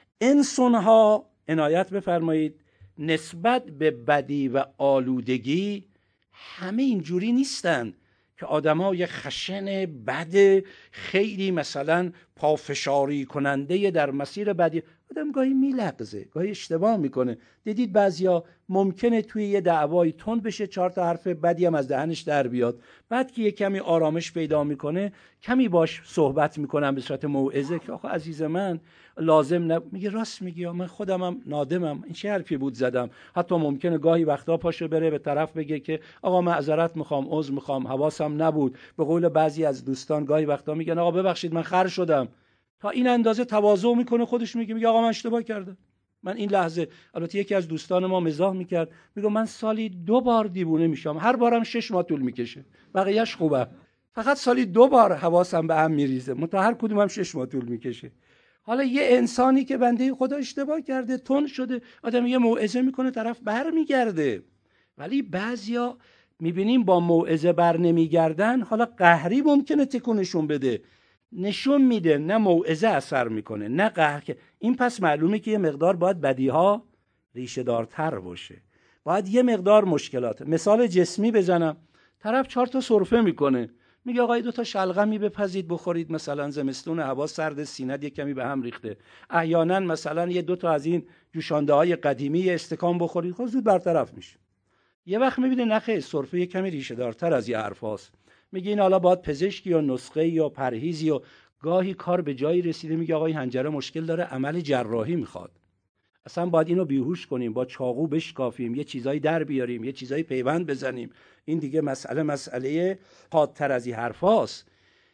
انسان‌ها عنایت بفرمایید، نسبت به بدی و آلودگی همه اینجوری نیستن که آدمای خشن بد خیلی مثلا پافشاری کننده در مسیر بدی. آدم گاهی میلغزه، گاهی اشتباه میکنه. دیدید بعضیا ممکنه توی یه دعوای تند بشه، چهار تا حرف بدی هم از دهنش در بیاد، بعد که یه کمی آرامش پیدا میکنه کمی باش صحبت میکنم به صورت موعظه که آخه عزیز من لازم نه، میگه راست میگی، من خودم هم نادمم، این چه حرفی بود زدم. حتی ممکنه گاهی وقتا پاشه بره به طرف بگه که آقا معذرت میخوام، عذر میخوام، حواسم نبود. به قول بعضی از دوستان گاهی وقتا میگن آقا ببخشید من خر شدم. تا این اندازه تواضع میکنه، خودش میگه میگه آقا من اشتباه کردم. من این لحظه، البته یکی از دوستان ما مزاح میکرد، میگه من سالی دو بار دیوونه میشم، هر بارم شش ماه طول میکشه، بقیه‌اش خوبه، فقط سالی دو بار حواسم به هم میریزه، منتها هر کدومم شش ماه طول میکشه. حالا یه انسانی که بنده خدا اشتباه کرده، تند شده، آدم یه موعظه میکنه طرف بر میگرده. ولی بعضیا میبینیم با موعظه بر نمیگردن، حالا قهری ممکنه تکونشون بده، نشون میده نه موعظه اثر میکنه نه قهر. که این پس معلومه که یه مقدار باید بدیها ریشه دارتر باشه، باید یه مقدار مشکلات. مثال جسمی بزنم، طرف چهار تا سرفه میکنه، میگه آقا دو تا شلغمی بپزید بخورید، مثلا زمستون هوا سرد، سینه‌ت یه کمی به هم ریخته، احیانا مثلا یه دو تا از این جوشانده های قدیمی یه استکان بخورید، خب زود برطرف میشه. یه وقت میبینه نخیر، سرفه یه کمی ریشه دارتر از یه حرفاست، میگه این حالا باید پزشکی یا نسخه یا پرهیزی، و گاهی کار به جایی رسیده میگه آقا این حنجره مشکل داره، عمل جراحی میخواد، اصلا باید اینو بیهوش کنیم، با چاقو بشکافیم، یه چیزایی در بیاریم، یه چیزایی پیوند بزنیم. این دیگه مسئله مسئله حادتر از این حرفاست.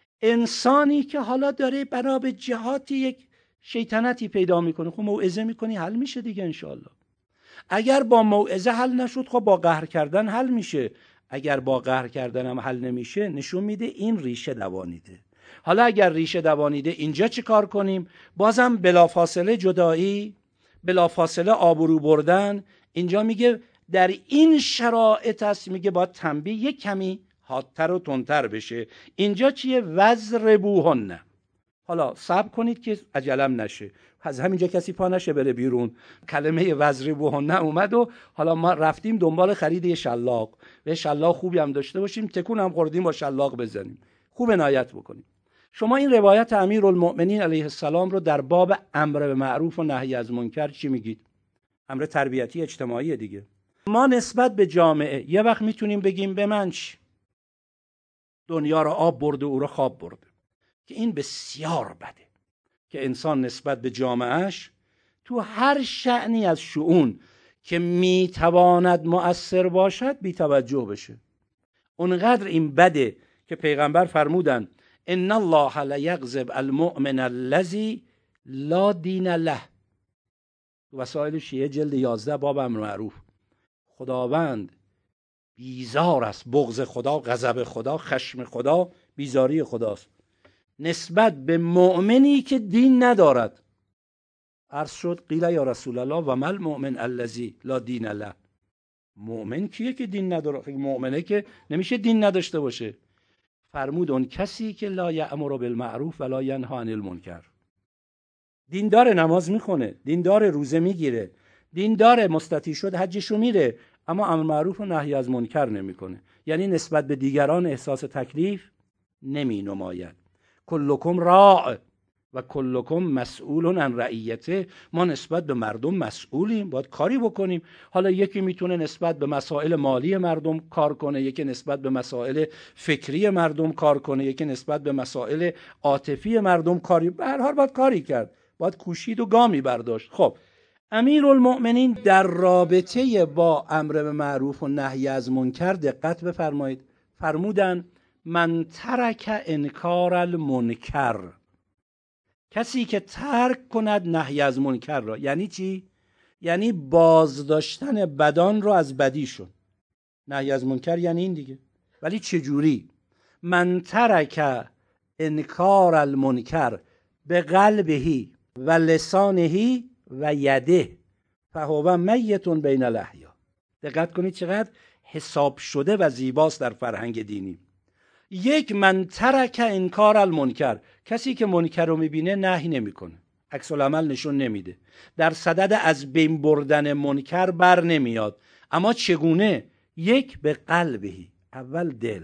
انسانی که حالا داره بنا به جهاتی یک شیطنتی پیدا میکنه، خب موعظه میکنی حل میشه دیگه انشالله. اگر با موعظه حل نشد، خب با قهر کردن حل میشه. اگر با قهر کردن هم حل نمیشه، نشون میده این ریشه دوانیده. حالا اگر ریشه دوانیده، اینجا چی کار کنیم؟ بازم بلافاصله جدایی، بلافاصله آبرو بردن. اینجا میگه در این شرایط است، میگه باید تنبیه یک کمی حادتر و تندتر بشه. اینجا چیه؟ وضربوهن. حالا صبر کنید که عجلم نشه، از همینجا کسی پا نشه بره بیرون. کلمه وضربوهن اومد و حالا ما رفتیم دنبال خرید یه شلاق، و شلاق خوبی هم داشته باشیم، تکون هم خوردیم با شلاق بزنیم. خوب عنایت بکنیم. شما این روایت امیرالمؤمنین علیه السلام رو در باب امر به معروف و نهی از منکر چی میگید؟ امر تربیتی اجتماعی دیگه. ما نسبت به جامعه یه وقت میتونیم بگیم به من چی؟ دنیا رو آب برده او رو خواب برده، که این بسیار بده که انسان نسبت به جامعهش تو هر شأنی از شؤون که میتواند مؤثر باشد بی توجه بشه. اونقدر این بده که پیغمبر فرمودن ان الله لیغضب المؤمن الذی لا دین له. وسائل شیعه جلد یازده باب امر معروف. خداوند بیزار است، بغض خدا، غضب خدا، خشم خدا، بیزاری خداست نسبت به مؤمنی که دین ندارد. عرض شد قیل یا رسول الله و مل مؤمن الذی لا دین له. مؤمن کیه که دین نداره؟ مؤمنه که نمیشه دین نداشته باشه. فرمود اون کسی که لا یأمر بالمعروف و لا ینهی عن المنکر. دین داره، نماز میخونه، دین داره، روزه میگیره، دین داره، مستطیع شد حجشو میره، اما امر معروف و نهی از منکر نمیکنه. یعنی نسبت به دیگران احساس تکلیف نمی نماید. کلکم راع، و کلکم مسئول عن رعیته. ما نسبت به مردم مسئولیم، باید کاری بکنیم. حالا یکی میتونه نسبت به مسائل مالی مردم کار کنه، یکی نسبت به مسائل فکری مردم کار کنه، یکی نسبت به مسائل عاطفی مردم کاری. به هر حال باید کاری کرد، باید کوشید و گامی برداشت. خب امیرالمؤمنین در رابطه با امر به معروف و نهی از منکر دقت بفرمایید. فرمودن من ترک انکار المنکر، کسی که ترک کند نهی از منکر را. یعنی چی؟ یعنی بازداشتن بدان را از بدیشون. نهی از منکر یعنی این دیگه. ولی چجوری؟ من ترک انکار المنکر به قلبهی و لسانهی و یده فهو میت بین الاحیا. دقت کنید چقدر حساب شده و زیباست در فرهنگ دینی. یک، من ترک انکار المنکر، کسی که منکر رو میبینه نهی نمیکنه، عکس العمل نشون نمیده، در صدد از بین بردن منکر بر نمیاد. اما چگونه؟ یک، به قلبهی، اول دل.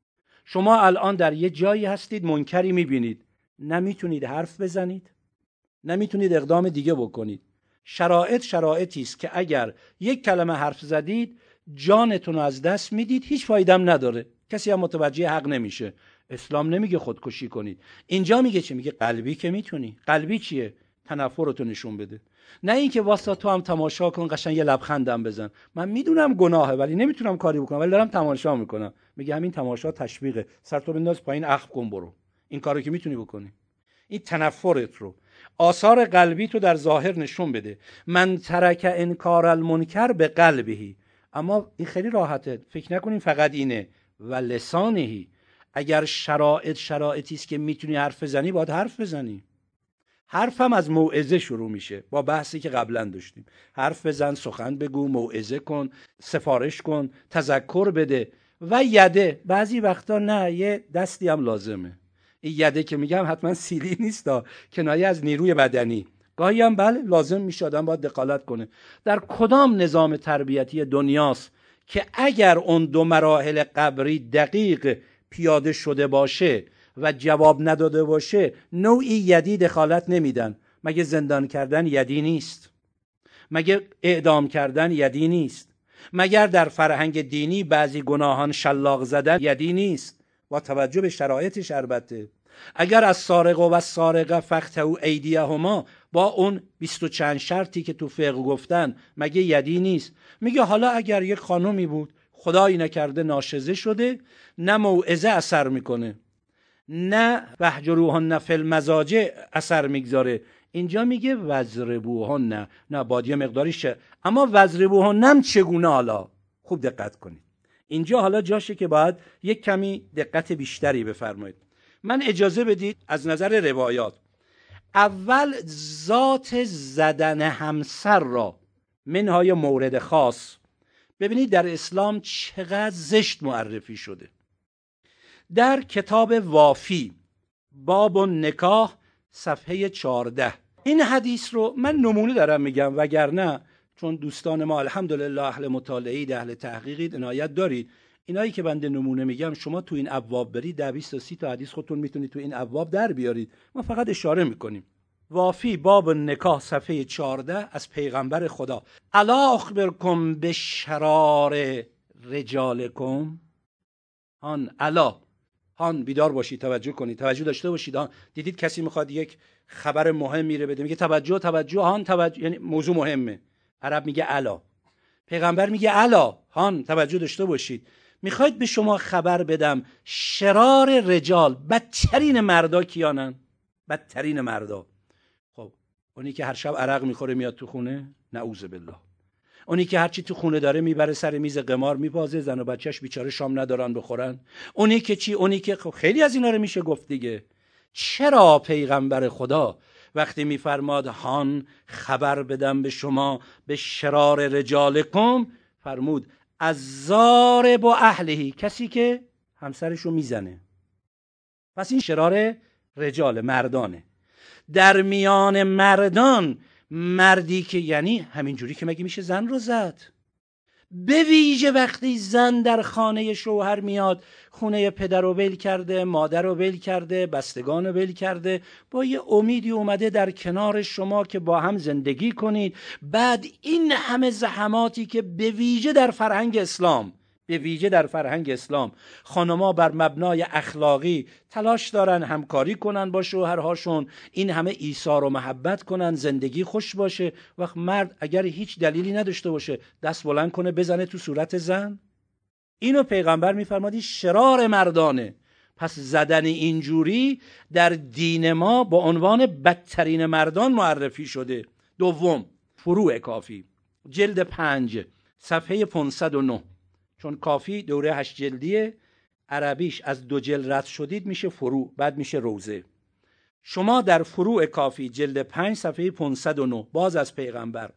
شما الان در یه جایی هستید، منکری میبینید، نمیتونید حرف بزنید، نمیتونید اقدام دیگه بکنید. شرایط شرایطی است که اگر یک کلمه حرف زدید جانتون رو از دست میدید، هیچ فایده هم نداره، کسی هم متوجه حق نمیشه. اسلام نمیگه خودکشی کنید، اینجا میگه چی؟ میگه قلبی که میتونی. قلبی چیه؟ تنفرتو نشون بده. نه اینکه واسه تو هم تماشا کن، قشنگ یه لبخندم بزن. من میدونم گناهه ولی نمیتونم کاری بکنم، ولی دارم تماشا میکنم. میگه همین تماشا تشویقه، سر تو بنداز پایین، اخم کن، برو. این کارو که میتونی بکنی. این تنفرت رو، آثار قلبی تو در ظاهر نشون بده. من ترک انکار المنکر به قلبهی. اما این خیلی راحته، فکر نکنین فقط اینه. و لسانهی، اگر شرایط شرایطی است که میتونی حرف بزنی، باید حرف بزنی. حرف هم از موعظه شروع میشه، با بحثی که قبلا داشتیم. حرف بزن، سخن بگو، موعظه کن، سفارش کن، تذکر بده. و یده، بعضی وقتا نه، یه دستی هم لازمه. این یده که میگم حتما سیلی نیست، کنایه از نیروی بدنی. گاهی هم بله لازم میشه، آدم باید دخالت کنه. در کدام نظام تربیتی دنیاست که اگر اون دو مراحل قبری دقیق پیاده شده باشه و جواب نداده باشه، نوعی یدی دخالت نمیدن؟ مگه زندان کردن یدی نیست؟ مگه اعدام کردن یدی نیست؟ مگر در فرهنگ دینی بعضی گناهان شلاق زدن یدی نیست؟ با توجه به شرایطش البته. اگر از سارق و سارقه فقطعوا ایدیهما، با اون بیست و چند شرطی که تو فقه گفتن، مگه یدی نیست؟ میگه حالا اگر یک خانومی بود خدایی نکرده ناشزه شده، نه موعظه اثر میکنه، نه فهجروهن فی المضاجع اثر میگذاره، اینجا میگه وضربوهن. نه نه باید یه مقداری شه. اما وضربوهن هم چگونه؟ حالا خوب دقت کنید، اینجا حالا جاشه که باید یک کمی دقت بیشتری بفرمایید. من اجازه بدید از نظر روایات اول ذات زدن همسر را منهای مورد خاص ببینید در اسلام چقدر زشت معرفی شده. در کتاب وافی باب نکاح صفحه چهارده این حدیث رو من نمونه دارم میگم، وگرنه چون دوستان ما الحمدلله اهل مطالعه، اهل تحقیقی، عنایت دارید، اینایی که بنده نمونه میگم شما تو این ابواب برید ده بیست تا سی تا حدیث خودتون میتونید تو این ابواب در بیارید، ما فقط اشاره میکنیم. وافی باب نکاح صفحه چهارده از پیغمبر خدا: الا اخبرکم بشرار رجالکم. هان الا، هان بیدار باشید، توجه کنید، توجه داشته باشید. هان دیدید کسی میخواد یک خبر مهم میره بده، میگه توجه توجه، هان توجه، یعنی موضوع مهمه. عرب میگه الا، پیغمبر میگه الا، هان توجه داشته باشید. میخواید به شما خبر بدم شرار رجال، بدترین مردا کیانن؟ بدترین مردا. خب اونی که هر شب عرق میخوره میاد تو خونه، نعوذ بالله. اونی که هرچی تو خونه داره میبره سر میز قمار میپازه، زن و بچهش بیچاره شام ندارن بخورن. اونی که چی؟ اونی که خب خیلی از اینا رو میشه گفت دیگه. چرا پیغمبر خدا وقتی میفرماد هان خبر بدم به شما به شرار رجالکم، فرمود از ضارب و اهلهی، کسی که همسرشو میزنه. پس این شرار رجال، مردانه. در میان مردان مردی که یعنی همینجوری که مگه میشه زن رو زد؟ به ویژه وقتی زن در خانه شوهر میاد، خونه پدر رو ول کرده، مادر رو ول کرده، بستگان رو ول کرده، با یه امیدی اومده در کنار شما که با هم زندگی کنید. بعد این همه زحماتی که به ویژه در فرهنگ اسلام به ویژه در فرهنگ اسلام خانم‌ها بر مبنای اخلاقی تلاش دارن همکاری کنن با شوهرهاشون، این همه ایثار و محبت کنن، زندگی خوش باشه. وقت مرد اگر هیچ دلیلی نداشته باشه دست بلند کنه بزنه تو صورت زن، اینو پیغمبر میفرماد شرار مردانه. پس زدن اینجوری در دین ما با عنوان بدترین مردان معرفی شده. دوم، فروع کافی جلد پنج صفحه پانصد و نه، چون کافی دوره هشت جلدیه، عربیش از دو جلد رد شدید میشه فروع، بعد میشه روزه. شما در فروع کافی جلد پنج صفحه پانصد و نه، باز از پیغمبر،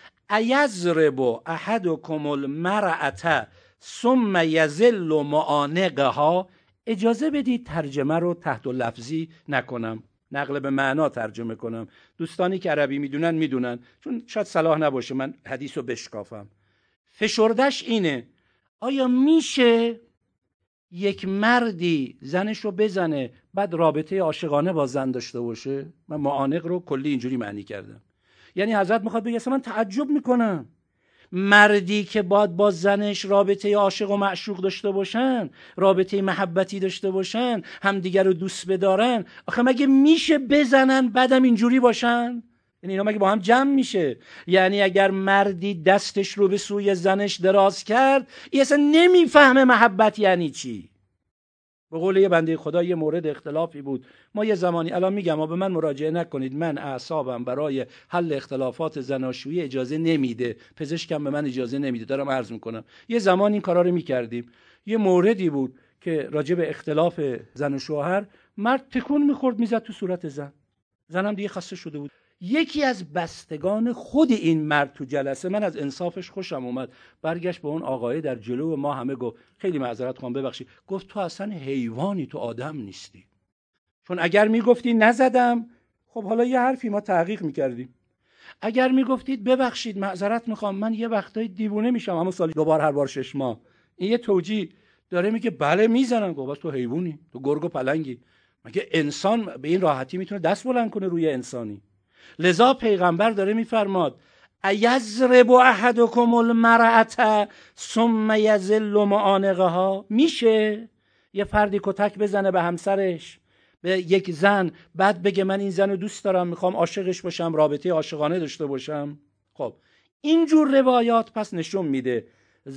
ایضرب احدکم المرأة ثم یذل معانقها. اجازه بدید ترجمه رو تحت لفظی نکنم، نقل به معنا ترجمه کنم. دوستانی که عربی میدونن میدونن، چون شاید صلاح نباشه من حدیث رو بشکافم. فشردش اینه: آیا میشه یک مردی زنش رو بزنه بعد رابطه عاشقانه با زن داشته باشه؟ من معانق رو کلی اینجوری معنی کردم. یعنی حضرت میخواد بگه اصلا من تعجب میکنم مردی که باید با زنش رابطه عاشق و معشوق داشته باشن، رابطه محبتی داشته باشن، همدیگر رو دوست بدارن، آخه مگه میشه بزنن بعدم اینجوری باشن؟ یعنی اینا مگه با هم جمع میشه؟ یعنی اگر مردی دستش رو به سوی زنش دراز کرد، این اصلا نمیفهمه محبت یعنی چی. به قول یه بنده خدا یه مورد اختلافی بود، ما یه زمانی، الان میگم ها به من مراجعه نکنید، من اعصابم برای حل اختلافات زناشویی اجازه نمیده، پزشکم به من اجازه نمیده، دارم عرض میکنم. یه زمان این کارا رو میکردیم. یه موردی بود که راجع به اختلاف زن و شوهر، مرد تکون میخورد میزد تو صورت زن، زنم دیگه خسته شده بود. یکی از بستگان خود این مرد تو جلسه، من از انصافش خوشم اومد، برگشت به اون آقای در جلو ما همه گفت، خیلی معذرت خواهم ببخشید، گفت تو اصلا حیوانی، تو آدم نیستی. چون اگر میگفتی نزدم، خب حالا یه حرفی ما تحقیق میکردیم. اگر میگفتید ببخشید معذرت میخوام من یه وقتایی دیوونه میشم، اما سال دوبار هر بار شش ماه، این یه توجیه داره میگه بله میزنم، گفت بس تو حیوانی، تو گرگ و پلنگی. مگه انسان به این راحتی میتونه دست بلند کنه روی انسانی؟ لذا پیغمبر داره میفرماد ایضرب احدکم المرأة ثم یذل معانقها. میشه یه فردی کتک بزنه به همسرش، به یک زن، بعد بگه من این زن رو دوست دارم، میخوام عاشقش باشم، رابطه عاشقانه داشته باشم؟ خب اینجور روایات پس نشون میده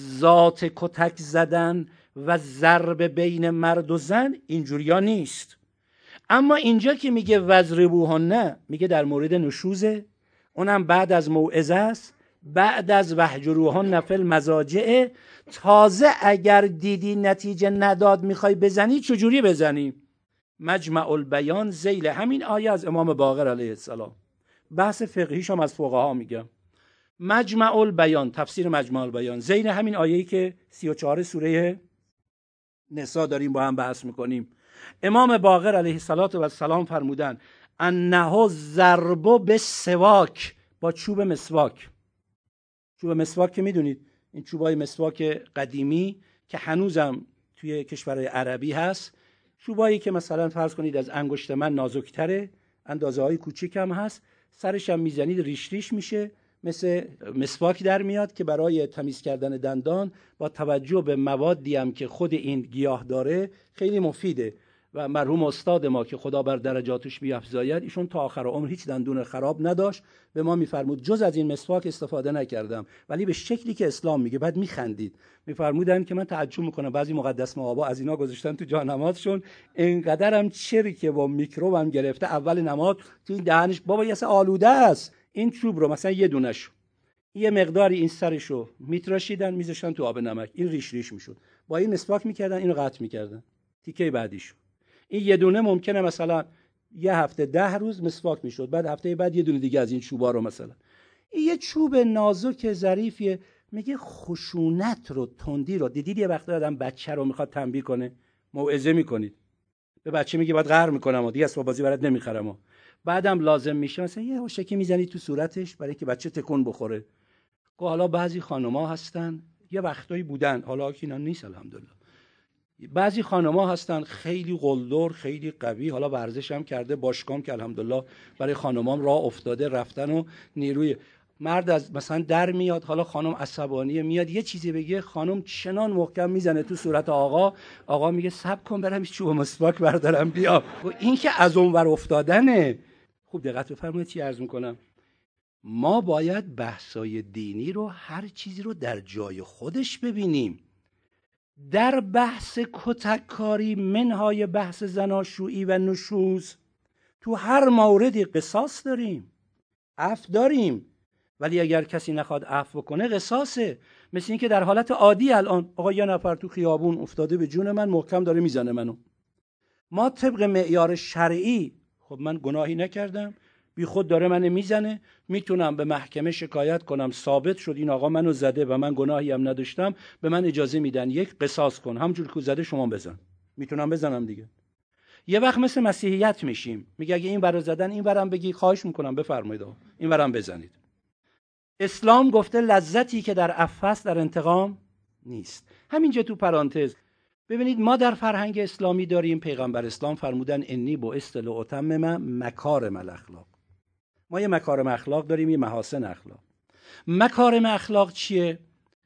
ذات کتک زدن و ضرب بین مرد و زن اینجوریا نیست. اما اینجا که میگه وضربوهن، میگه در مورد نشوزه، اونم بعد از موعظه است، بعد از وهجروهن فی المضاجع. تازه اگر دیدی نتیجه نداد میخوای بزنی، چجوری بزنی؟ مجمع البیان ذیل همین آیه از امام باقر علیه السلام، بحث فقهیش هم از فقها میگم. مجمع البیان، تفسیر مجمع البیان، ذیل همین آیه‌ای که سی و چهار سوره نساء داریم با هم بحث میکنیم. امام باقر علیه السلام فرمودن انه ضرب بالسواک، با چوب مسواک. چوب مسواک که میدونید این چوبای مسواک قدیمی که هنوزم توی کشورهای عربی هست، چوبایی که مثلا فرض کنید از انگشت من نازکتره، اندازه های کوچیک هم هست، سرش هم میزنید ریش ریش میشه، مثل مسواک در میاد که برای تمیز کردن دندان با توجه به موادی هم که خود این گیاه داره خیلی مفیده. و مرحوم استاد ما که خدا بر درجاتش بیفزاید، ایشون تا آخر عمر هیچ دندون خراب نداشت، به ما میفرمود جز از این مسواک استفاده نکردم، ولی به شکلی که اسلام میگه. بعد میخندید، میفرمودن که من تعجب میکنم بعضی مقدس مآبا از اینا گذاشتن تو جانمازشون، اینقدرم چرکه و میکروب هم گرفته اول نماز تو این دهنش، بابا یه آلوده است. این چوب رو مثلا یه دونش یه مقداری این سرشو میتراشیدن میذاشتن تو آب نمک، این ریش ریش میشد، با این مسواک میکردن، اینو قطع میکردن تیکه بعدیشو. این یه دونه ممکنه مثلا یه هفته ده روز مسواک میشد، بعد هفته بعد یه دونه دیگه از این چوبا رو مثلا. این یه چوب نازک ظریفیه، میگه خشونت رو، تندی رو. دیدید یه وقت آدم بچه رو میخواد تنبیه کنه، موعظه میکنید، به بچه میگه باید قهر میکنم و دیگه اسباب بازی برات نمیخرم و بعدم لازم میشه مثلا یه هوشکی میزنی تو صورتش برای که بچه تکون بخوره. که حالا بعضی خانم‌ها هستن یه وقتایی بودن، حالا که اینا نیست الحمدلله. بعضی خانم‌ها هستن خیلی قلدر، خیلی قوی، حالا ورزش هم کرده، باشگاه که الحمدلله برای خانم‌ها راه افتاده، رفتن و نیروی. مرد از مثلا در میاد، حالا خانم عصبانیه، میاد یه چیزی بگه، خانم چنان محکم میزنه تو صورت آقا، آقا میگه صبر کن برم چوب مسواک بردارم بیا. این که از اونور افتادنه. خوب دقت بفرمایید چی عرض میکنم. ما باید بحثای دینی رو، هر چیزی رو در جای خودش ببینیم. در بحث کتککاری، منهای بحث زناشویی و نشوز، تو هر موردی قصاص داریم، عفو داریم، ولی اگر کسی نخواد عفو کنه قصاصه. مثل این که در حالت عادی الان آقا یه نفر تو خیابون افتاده به جون من، محکم داره میزنه منو، ما طبق معیار شرعی، خب من گناهی نکردم، بی خود داره منو میزنه، میتونم به محکمه شکایت کنم، ثابت شد این آقا منو زده و من گناهی هم نداشتم، به من اجازه میدن یک قصاص کن، همونجور که زده شما بزن، میتونم بزنم دیگه. یه وقت مثل مسیحیت میشیم، میگه اگه این برا زدن این برام بگی، خواهش میکنم بفرمایید این برام بزنید. اسلام گفته لذتی که در عفو است در انتقام نیست. همینجا تو پرانتز ببینید، ما در فرهنگ اسلامی داریم، پیغمبر اسلام فرمودن انی بعثت لاتمم مکارم الاخلاق. ما یه مکارم اخلاق داریم، یه محاسن اخلاق. مکارم اخلاق چیه؟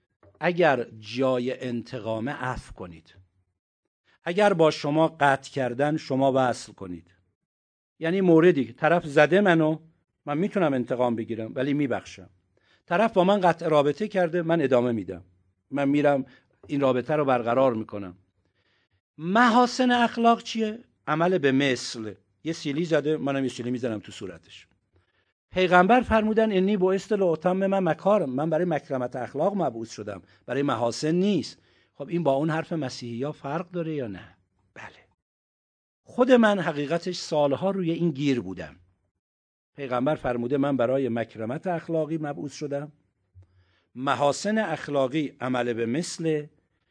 اگر جای انتقام عفو کنید، اگر با شما قطع کردن شما وصل کنید. یعنی موردی طرف زده منو، من میتونم انتقام بگیرم ولی میبخشم. طرف با من قطع رابطه کرده، من ادامه میدم، من میرم این رابطه رو برقرار میکنم. محاسن اخلاق چیه؟ عمل به مثل. یه سیلی زده، منم یه سیلی میزنم تو صورتش. پیغمبر فرمودن انی بعثت لاتمم مکارم، من برای مکرمت اخلاق مبعوث شدم، برای محاسن نیست. خب این با اون حرف مسیحی ها فرق داره یا نه؟ بله. خود من حقیقتش سالها روی این گیر بودم. پیغمبر فرموده من برای مکرمت اخلاقی مبعوث شدم، محاسن اخلاقی عمل به مثل.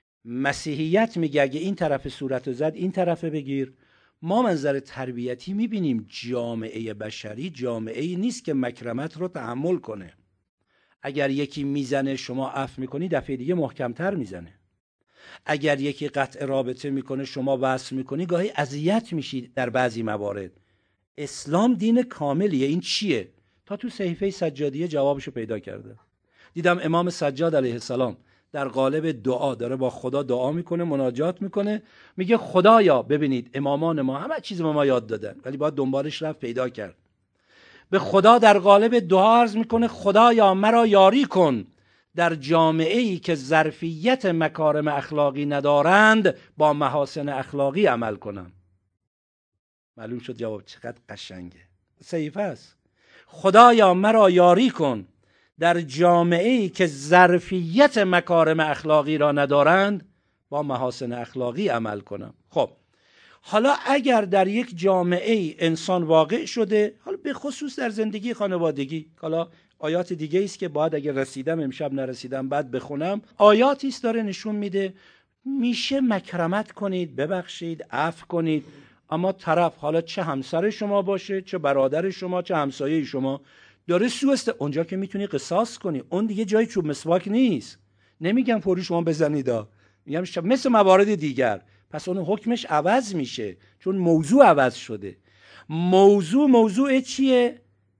مسیحیت میگه اگه این طرف صورت زد این طرف بگیر. ما منظر تربیتی میبینیم جامعه بشری جامعه نیست که مکرمت رو تحمل کنه. اگر یکی میزنه شما عفو میکنی، دفعه دیگه محکمتر میزنه. اگر یکی قطع رابطه میکنه شما وصل میکنی، گاهی اذیت میشید در بعضی موارد. اسلام دین کاملیه. این چیه؟ تا تو صحیفه سجادیه جوابشو پیدا کرده. دیدم امام سجاد علیه السلام در قالب دعا داره با خدا دعا میکنه، مناجات میکنه، میگه خدایا. ببینید امامان ما همه چیز ما, ما یاد دادن ولی باید دنبالش رفت پیدا کرد. به خدا در قالب دعا عرض میکنه خدایا مرا یاری کن در جامعه ای که ظرفیت مکارم اخلاقی ندارند با محاسن اخلاقی عمل کنم. معلوم شد جواب چقدر قشنگه. صحیفه است. خدایا مرا یاری کن در جامعه ای که ظرفیت مکارم اخلاقی را ندارند با محاسن اخلاقی عمل کنم. خب حالا اگر در یک جامعه ای انسان واقع شده، حالا به خصوص در زندگی خانوادگی، حالا آیات دیگه است که باید اگر رسیدم امشب نرسیدم بعد بخونم، آیاتی است داره نشون میده میشه مکرمت کنید، ببخشید، عفو کنید، اما طرف حالا چه همسر شما باشه، چه برادر شما، چه همسایه شما، داره سوء اونجا که میتونی قصاص کنی. اون دیگه جای چوب مسواک نیست. نمیگم فوری شما بزنیدا، میگم مثل موارد دیگر. پس اون حکمش عوض میشه چون موضوع عوض شده. موضوع موضوع چیه؟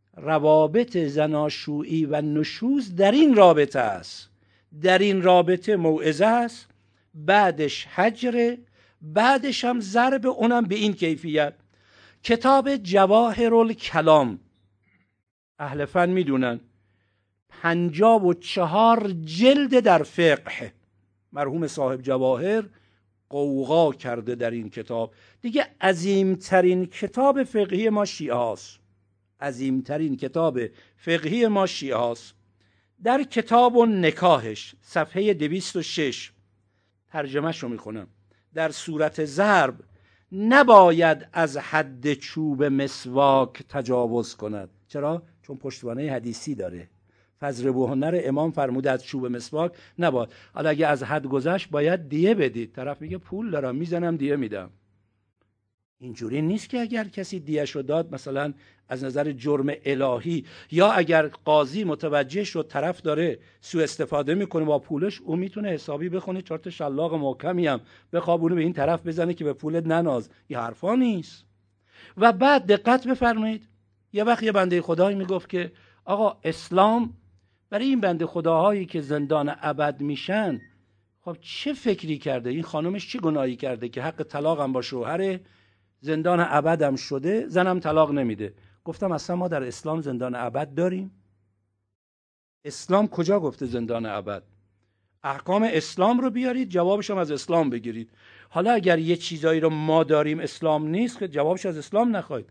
روابط زناشویی و نشوز در این رابطه است. در این رابطه موعظه است، بعدش حجر، بعدش هم ضرب، اونم به این کیفیت. کتاب جواهر الکلام اهل فن میدونن پنجاب و چهار جلد در فقه. مرحوم صاحب جواهر قوقا کرده در این کتاب. دیگه عظیمترین کتاب فقهی ما شیعه هاست. عظیمترین کتاب فقهی ما شیعه هاست. در کتاب و نکاحش صفحه دویست و شش ترجمه شو میخونم. در صورت ضرب نباید از حد چوب مسواک تجاوز کند. چرا؟ چون پشتوانه حدیثی داره. فضربوا هنر امام فرموده از چوب مسواک نباید. حالا اگه از حد گذشت باید دیه بدید. طرف میگه پول دارم میزنم دیه میدم. اینجوری نیست که اگر کسی دیه‌اش رو داد مثلا از نظر جرم الهی، یا اگر قاضی متوجه شد طرف داره سوء استفاده میکنه با پولش، اون میتونه حسابی بخونه چهار تا شلاق محکمی هم بخوابونه به این طرف بزنه که به پولت نناز. این حرفا نیست. و بعد دقت بفرمایید، یه وقت یه بنده خدایی میگفت که آقا اسلام برای این بنده خداهایی که زندان ابد میشن، خب چه فکری کرده؟ این خانمش چه گناهی کرده که حق طلاق هم با شوهر، زندان ابد هم شده، زنم طلاق نمیده. گفتم اصلا ما در اسلام زندان ابد داریم؟ اسلام کجا گفته زندان ابد؟ احکام اسلام رو بیارید، جوابش هم از اسلام بگیرید. حالا اگر یه چیزایی رو ما داریم اسلام نیست، که جوابش از اسلام نخواهید.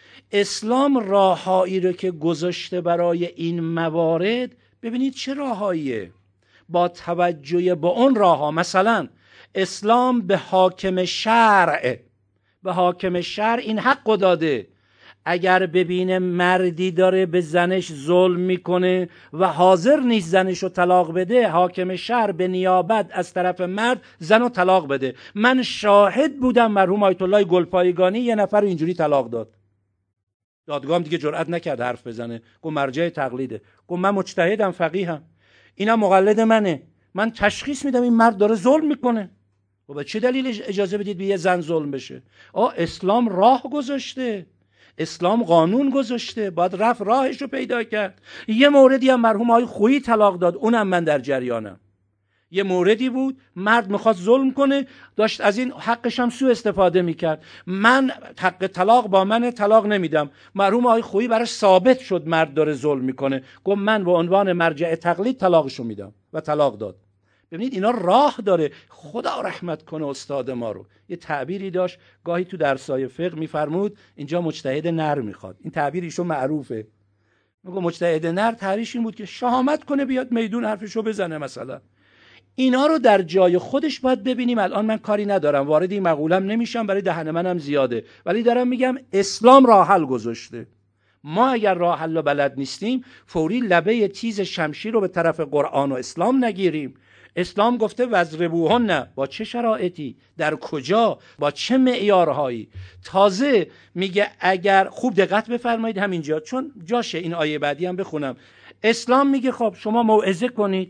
اسلام راههایی رو که گذاشته برای این موارد، ببینید چه راههاییه. با توجه به اون راهها، مثلا اسلام به حاکم شرع به حاکم شرع این حق داده اگر ببینه مردی داره به زنش ظلم میکنه و حاضر نیست زنش رو طلاق بده، حاکم شرع به نیابت از طرف مرد زن رو طلاق بده. من شاهد بودم مرحوم آیت الله گلپایگانی یه نفر اینجوری طلاق داد. دادگاه هم دیگه جرئت نکرد حرف بزنه، گفت مرجع تقلیده. گفت من مجتهدم، فقیهم، اینم مقلد منه، من تشخیص میدم این مرد داره ظلم میکنه. و به چه دلیل اجازه بدید به یه زن ظلم بشه؟ آه اسلام راه گذاشته، اسلام قانون گذاشته، باید رفت راهش رو پیدا کرد. یه موردی هم مرحوم آقای خویی طلاق داد، اونم من در جریانم. یه موردی بود مرد میخواد ظلم کنه، داشت از این حقش هم سوء استفاده میکرد. من حق طلاق با من، طلاق نمیدم. مرحوم آقای خویی براش ثابت شد مرد داره ظلم میکنه، گفت من به عنوان مرجع تقلید طلاقشو میدم و طلاق داد. ببینید اینا راه داره. خدا رحمت کنه استاد ما رو. یه تعبیری داشت گاهی تو درسای فقه میفرمود اینجا مجتهد نر میخواد. این تعبیر ایشون معروفه. میگه مجتهد نر تعریفش این بود که شهامت کنه بیاد میدون حرفشو بزنه مثلا. اینا رو در جای خودش باید ببینیم. الان من کاری ندارم، وارد این مقولم نمیشم، برای دهن منم زیاده، ولی دارم میگم اسلام راه حل گذاشته. ما اگر راه حل بلد نیستیم فوری لبه تیز شمشیر رو به طرف قرآن و اسلام نگیریم. اسلام گفته وضربوهن، با چه شرایطی، در کجا، با چه معیارهایی. تازه میگه اگر، خوب دقت بفرمایید همینجا چون جاشه این آیه بعدی هم بخونم. اسلام میگه خب شما موعظه کنید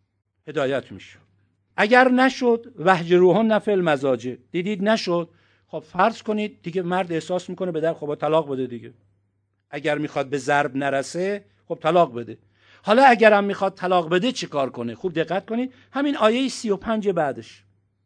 هدایت میشه. اگر نشد وهجروهن فی المضاجع، دیدید نشد، خب فرض کنید دیگه مرد احساس میکنه به در، خب طلاق بده دیگه. اگر میخواد به ضرب نرسه خب طلاق بده. حالا اگرم میخواد طلاق بده چی کار کنه؟ خوب دقت کنید همین آیه سی و پنج بعدش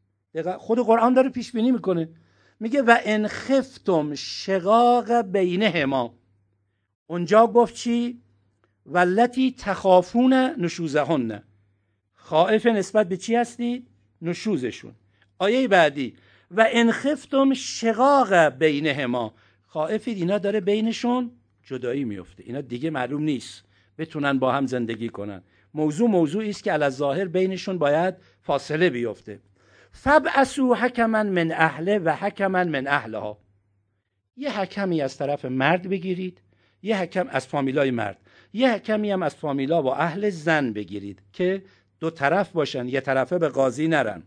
خود قرآن داره پیش بینی میکنه. میگه و ان خفتم شقاق بینهما. اونجا گفت چی؟ والتی تخافون نشوزهن. خائف نسبت به چی هستی؟ نشوزشون. آیه بعدی و ان خفتم شقاق بینهما. خائفید اینا داره بینشون جدایی میفته، اینا دیگه معلوم نیست بتونن با هم زندگی کنن. موضوع موضوعی است که علی الظاهر بینشون باید فاصله بیفته. فبعثوا حکما من اهله و حکما من اهلها. یه حکمی از طرف مرد بگیرید، یه حکم از فامیلای مرد، یه حکمی هم از فامیلا و اهل زن بگیرید که دو طرف باشن، یه طرفه به قاضی نرن.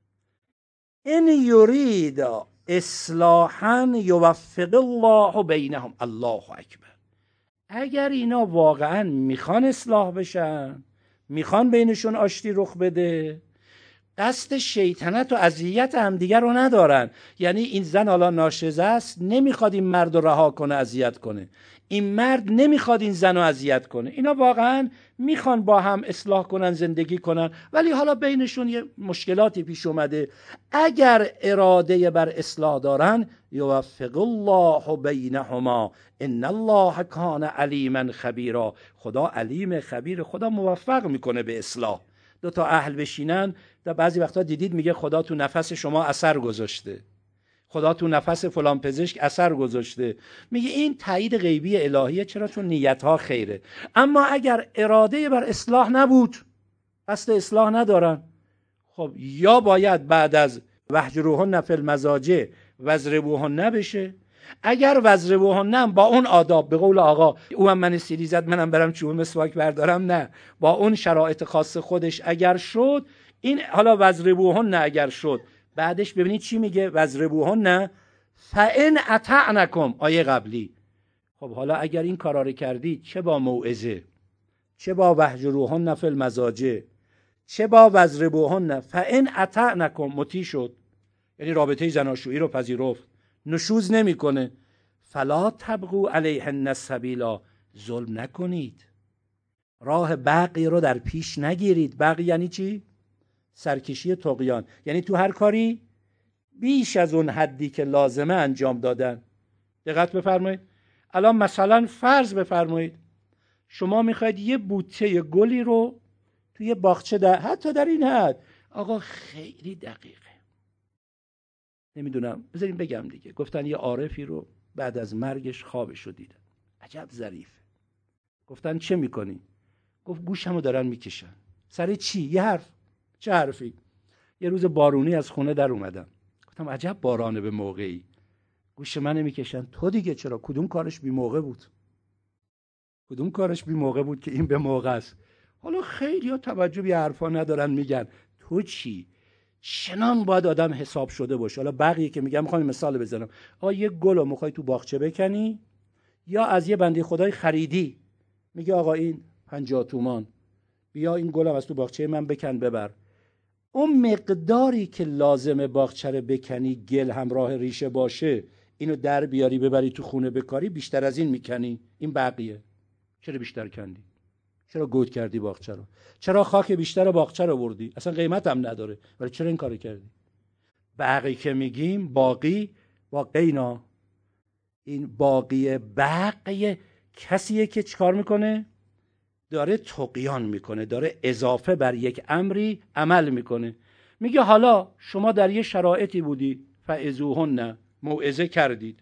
ان یرید اصلاحا یوفق الله بینهم. الله اکبر. اگر اینا واقعا میخوان اصلاح بشن، میخوان بینشون آشتی رخ بده، قصد شیطنت و اذیت همدیگر رو ندارن. یعنی این زن حالا ناشزه است، نمیخواد این مرد رو رها کنه اذیت کنه، این مرد نمیخواد این زن رو اذیت کنه. اینا واقعا میخوان با هم اصلاح کنن، زندگی کنن، ولی حالا بینشون یه مشکلاتی پیش اومده. اگر اراده بر اصلاح دارن، یوفق الله بینهما ان الله کان علیما خبیرا. خدا علیم خبیر، خدا موفق میکنه به اصلاح. دو تا اهل بشینن، در بعضی وقتا دیدید میگه خدا تو نفس شما اثر گذاشته، خدا تو نفس فلان پزشک اثر گذاشته. میگه این تایید غیبی الهیه. چرا؟ چون نیتها خیره. اما اگر اراده بر اصلاح نبود، قصد اصلاح ندارن، خب یا باید بعد از وهجروهن فی المضاجع وضربوهن نبشه. اگر وضربوهن با اون آداب، به قول آقا او هم من سیری زد منم برم چون مسواک بردارم، نه، با اون شرایط خاص خودش اگر شد، این حالا وضربوهن اگر شد، بعدش ببینید چی میگه؟ وضربوهن فَإِنْ أَطَعْنَكُمْ آیه قبلی. خب حالا اگر این کارا رو کردید، چه با موعظه، چه با وهجروهن فی المضاجع، چه با واضربوهن، فَإِنْ أَطَعْنَکُمْ مطیع شد، یعنی رابطه زناشویی رو پذیرفت، نشوز نمیکنه، فلا تبغوا علیهن السبیلا، ظلم نکنید، راه بغی رو در پیش نگیرید. بغی یعنی چی؟ سرکشی، طغیان، یعنی تو هر کاری بیش از اون حدی که لازمه انجام دادن. دقت بفرمایید. الان مثلا فرض بفرمایید شما میخواید یه بوته گلی رو توی باغچه، در حتی در این حد، آقا خیلی دقیقه، نمیدونم بذارین بگم دیگه، گفتن یه عارفی رو بعد از مرگش خوابش رو دیدن، عجب ظریفه. گفتن چه میکنی؟ گفت گوشمو دارن میکشن. سر چی؟ یه حرف. چه حرفی؟ یه روز بارونی از خونه در اومدم، گفتم عجب بارانه به موقعی، گوش منو میکشن. تو دیگه چرا؟ کدوم کارش بی موقع بود؟ کدوم کارش بی موقع بود که این به موقع است؟ حالا خیلی ها توجه به حرفا ندارن، میگن تو چی؟ چنان باید آدم حساب شده باشه. حالا بقیه که میگم، میخوام مثال بزنم، آ یه گلو میخوای تو باغچه بکنی، یا از یه بنده خدای خریدی، میگه آقا این پنجاه تومان، بیا این گلم از تو باغچه من بکن ببر. اون مقداری که لازمه باغچه رو بکنی، گل همراه ریشه باشه، اینو در بیاری ببری تو خونه بکاری، بیشتر از این میکنی. این بقیه. چرا بیشتر کندی؟ چرا گود کردی باغچه رو؟ چرا خاک بیشتر باغچه رو بردی؟ اصلا قیمت هم نداره، ولی چرا این کارو کردی؟ باقی که میگیم، باقی باقینا، این باقی بقی کسیه که چیکار میکنه؟ داره طغیان میکنه، داره اضافه بر یک امری عمل میکنه. میگه حالا شما در یه شرایطی بودی، فعظوهن، موعظه کردید،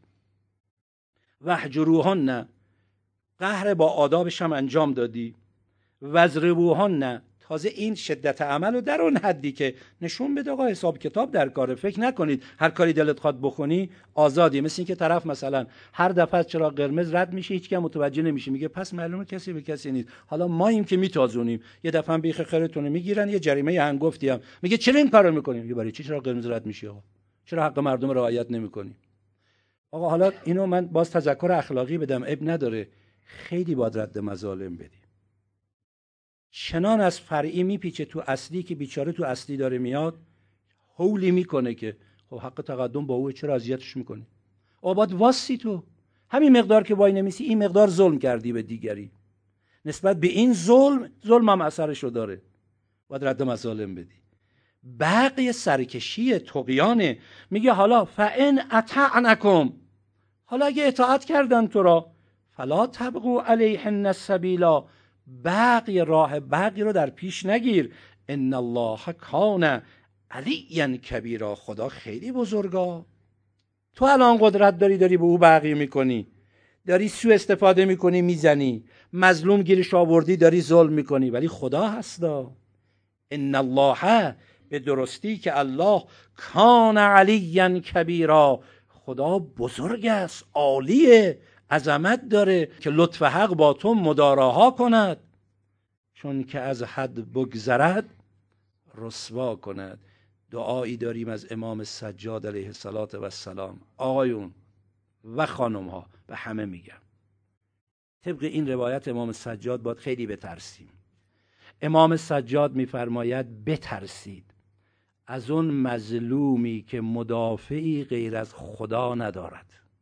وهجروهن، قهر با آدابش هم انجام دادی، واضربوهن، تازه این شدت عمل رو در اون حدی که نشون بده آقا حساب کتاب در کاره. فکر نکنید هر کاری دلت خواد بخونی آزادی. مثل این که طرف مثلا هر دفعه از چراغ قرمز رد میشه، هیچ کم متوجه نمیشه، میگه پس معلومه کسی به کسی نیست. حالا ماییم که میتازونیم، یه دفعه هم بیخ خیرتون رو میگیرن، یه جریمه هنگفتی هم، میگه چرا این کارو میکنیم؟ میگه برای چی چراغ قرمز رد میشی آقا؟ چرا حق مردم رعایت نمیکنی؟ آقا حالا اینو من باز تذکر اخلاقی بدم، عیب نداره، خیلی باید رد مظالم بدی. چنان از فرعی میپیچه تو اصلی که بیچاره تو اصلی داره میاد، حولی میکنه که خب حق تقدم با او، چرا اذیتش میکنی؟ آباد واسی تو همین مقدار که وای نمیسی، این مقدار ظلم کردی به دیگری. نسبت به این ظلم، ظلم هم اثرشو داره، باید رد مظالم بدی. بقیه سرکشی، طغیانه. میگه حالا فَإِنْ أَطَعْنَکُمْ، حالا اگه اطاعت کردن تو را، فلا تبغوا علیهن السبیلا، بقی راه بقی رو در پیش نگیر. ان الله کان علیا کبیرا، خدا خیلی بزرگا. تو الان قدرت داری، داری به او بقی میکنی، داری سوء استفاده میکنی، میزنی، مظلوم گیرش آوردی، داری ظلم میکنی، ولی خدا هستا. ان الله، به درستی که الله کان علیا کبیرا، خدا بزرگ است، عالیه، عظمت داره که لطف حق با تو مداراها کند، چون که از حد بگذرد رسوا کند. دعایی داریم از امام سجاد علیه السلام. آقایون و خانم ها، به همه میگم، طبق این روایت امام سجاد باید خیلی بترسیم. امام سجاد میفرماید بترسید از اون مظلومی که مدافعی غیر از خدا ندارد.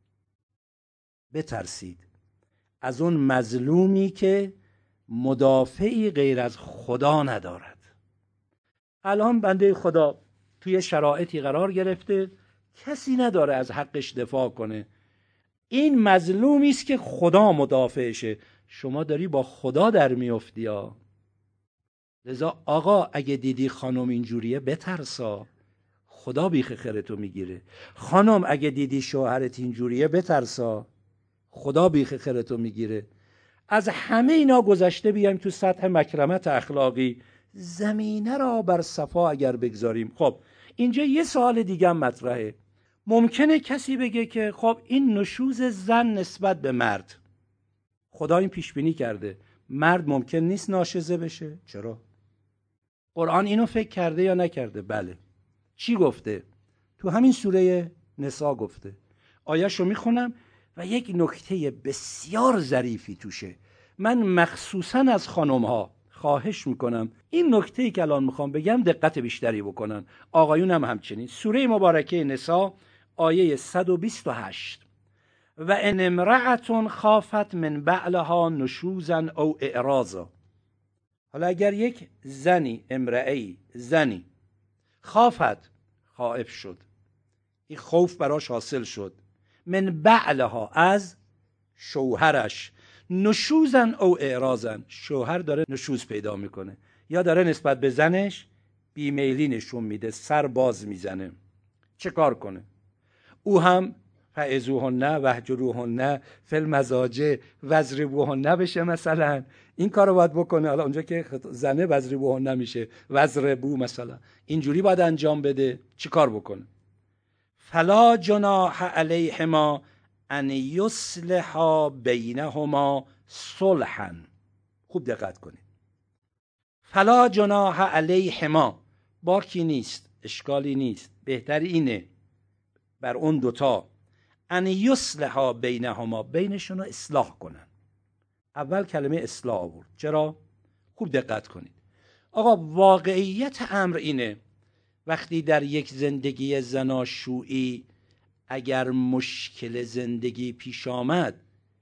بترسید از اون مظلومی که مدافعی غیر از خدا ندارد. الان بنده خدا توی شرایطی قرار گرفته، کسی نداره از حقش دفاع کنه. این مظلومی است که خدا مدافعشه. شما داری با خدا در میافتی ها. لذا آقا اگه دیدی خانم اینجوریه بترسا، خدا بیخ خیرتو میگیره. خانم اگه دیدی شوهرت اینجوریه بترسا، خدا بیخ خیرتو میگیره. از همه اینا گذشته بیایم تو سطح مکرمت اخلاقی، زمینه را بر صفا اگر بگذاریم. خب اینجا یه سوال دیگه هم مطرحه. ممکنه کسی بگه که خب این نشوز زن نسبت به مرد، خدا این پیش بینی کرده مرد ممکن نیست ناشزه بشه. چرا؟ قرآن اینو فکر کرده یا نکرده؟ بله. چی گفته؟ تو همین سوره نساء گفته آیه‌شو میخونم و یک نکته بسیار ظریفی توشه. من مخصوصا از خانم‌ها خواهش میکنم این نکته‌ای که الان میخوام بگم دقت بیشتری بکنن، آقایون هم همچنین. سوره مبارکه نساء آیه صد و بیست و هشت: و ان امرأة خافت من بعلها نشوزا او اعراضا. حالا اگر یک زنی، امرأه‌ای، زنی خافت، خائف شد، این خوف براش حاصل شد، من بعلها، از شوهرش، نشوزن او اعراضن، شوهر داره نشوز پیدا میکنه یا داره نسبت به زنش بیمیلی نشون میده، سر باز میزنه، چه کار کنه؟ او هم فعظوهن واهجروهن فی المضاجع واضربوهن بشه مثلا، این کارو باید بکنه. حالا اونجا که زنه واضربوهن میشه واضربو مثلا، اینجوری باید انجام بده. چی کار بکنه؟ فلا جناح علیهما ان یصلحا بینهما صلحا. خوب دقت کنید. فلا جناح علیهما، باکی نیست، اشکالی نیست، بهتری اینه بر اون دوتا، ان یصلحا بینهما، بینشون رو اصلاح کنن. اول کلمه اصلاح آورد. چرا؟ خوب دقت کنید. آقا واقعیت امر اینه وقتی در یک زندگی زناشویی اگر مشکل زندگی پیش آمد،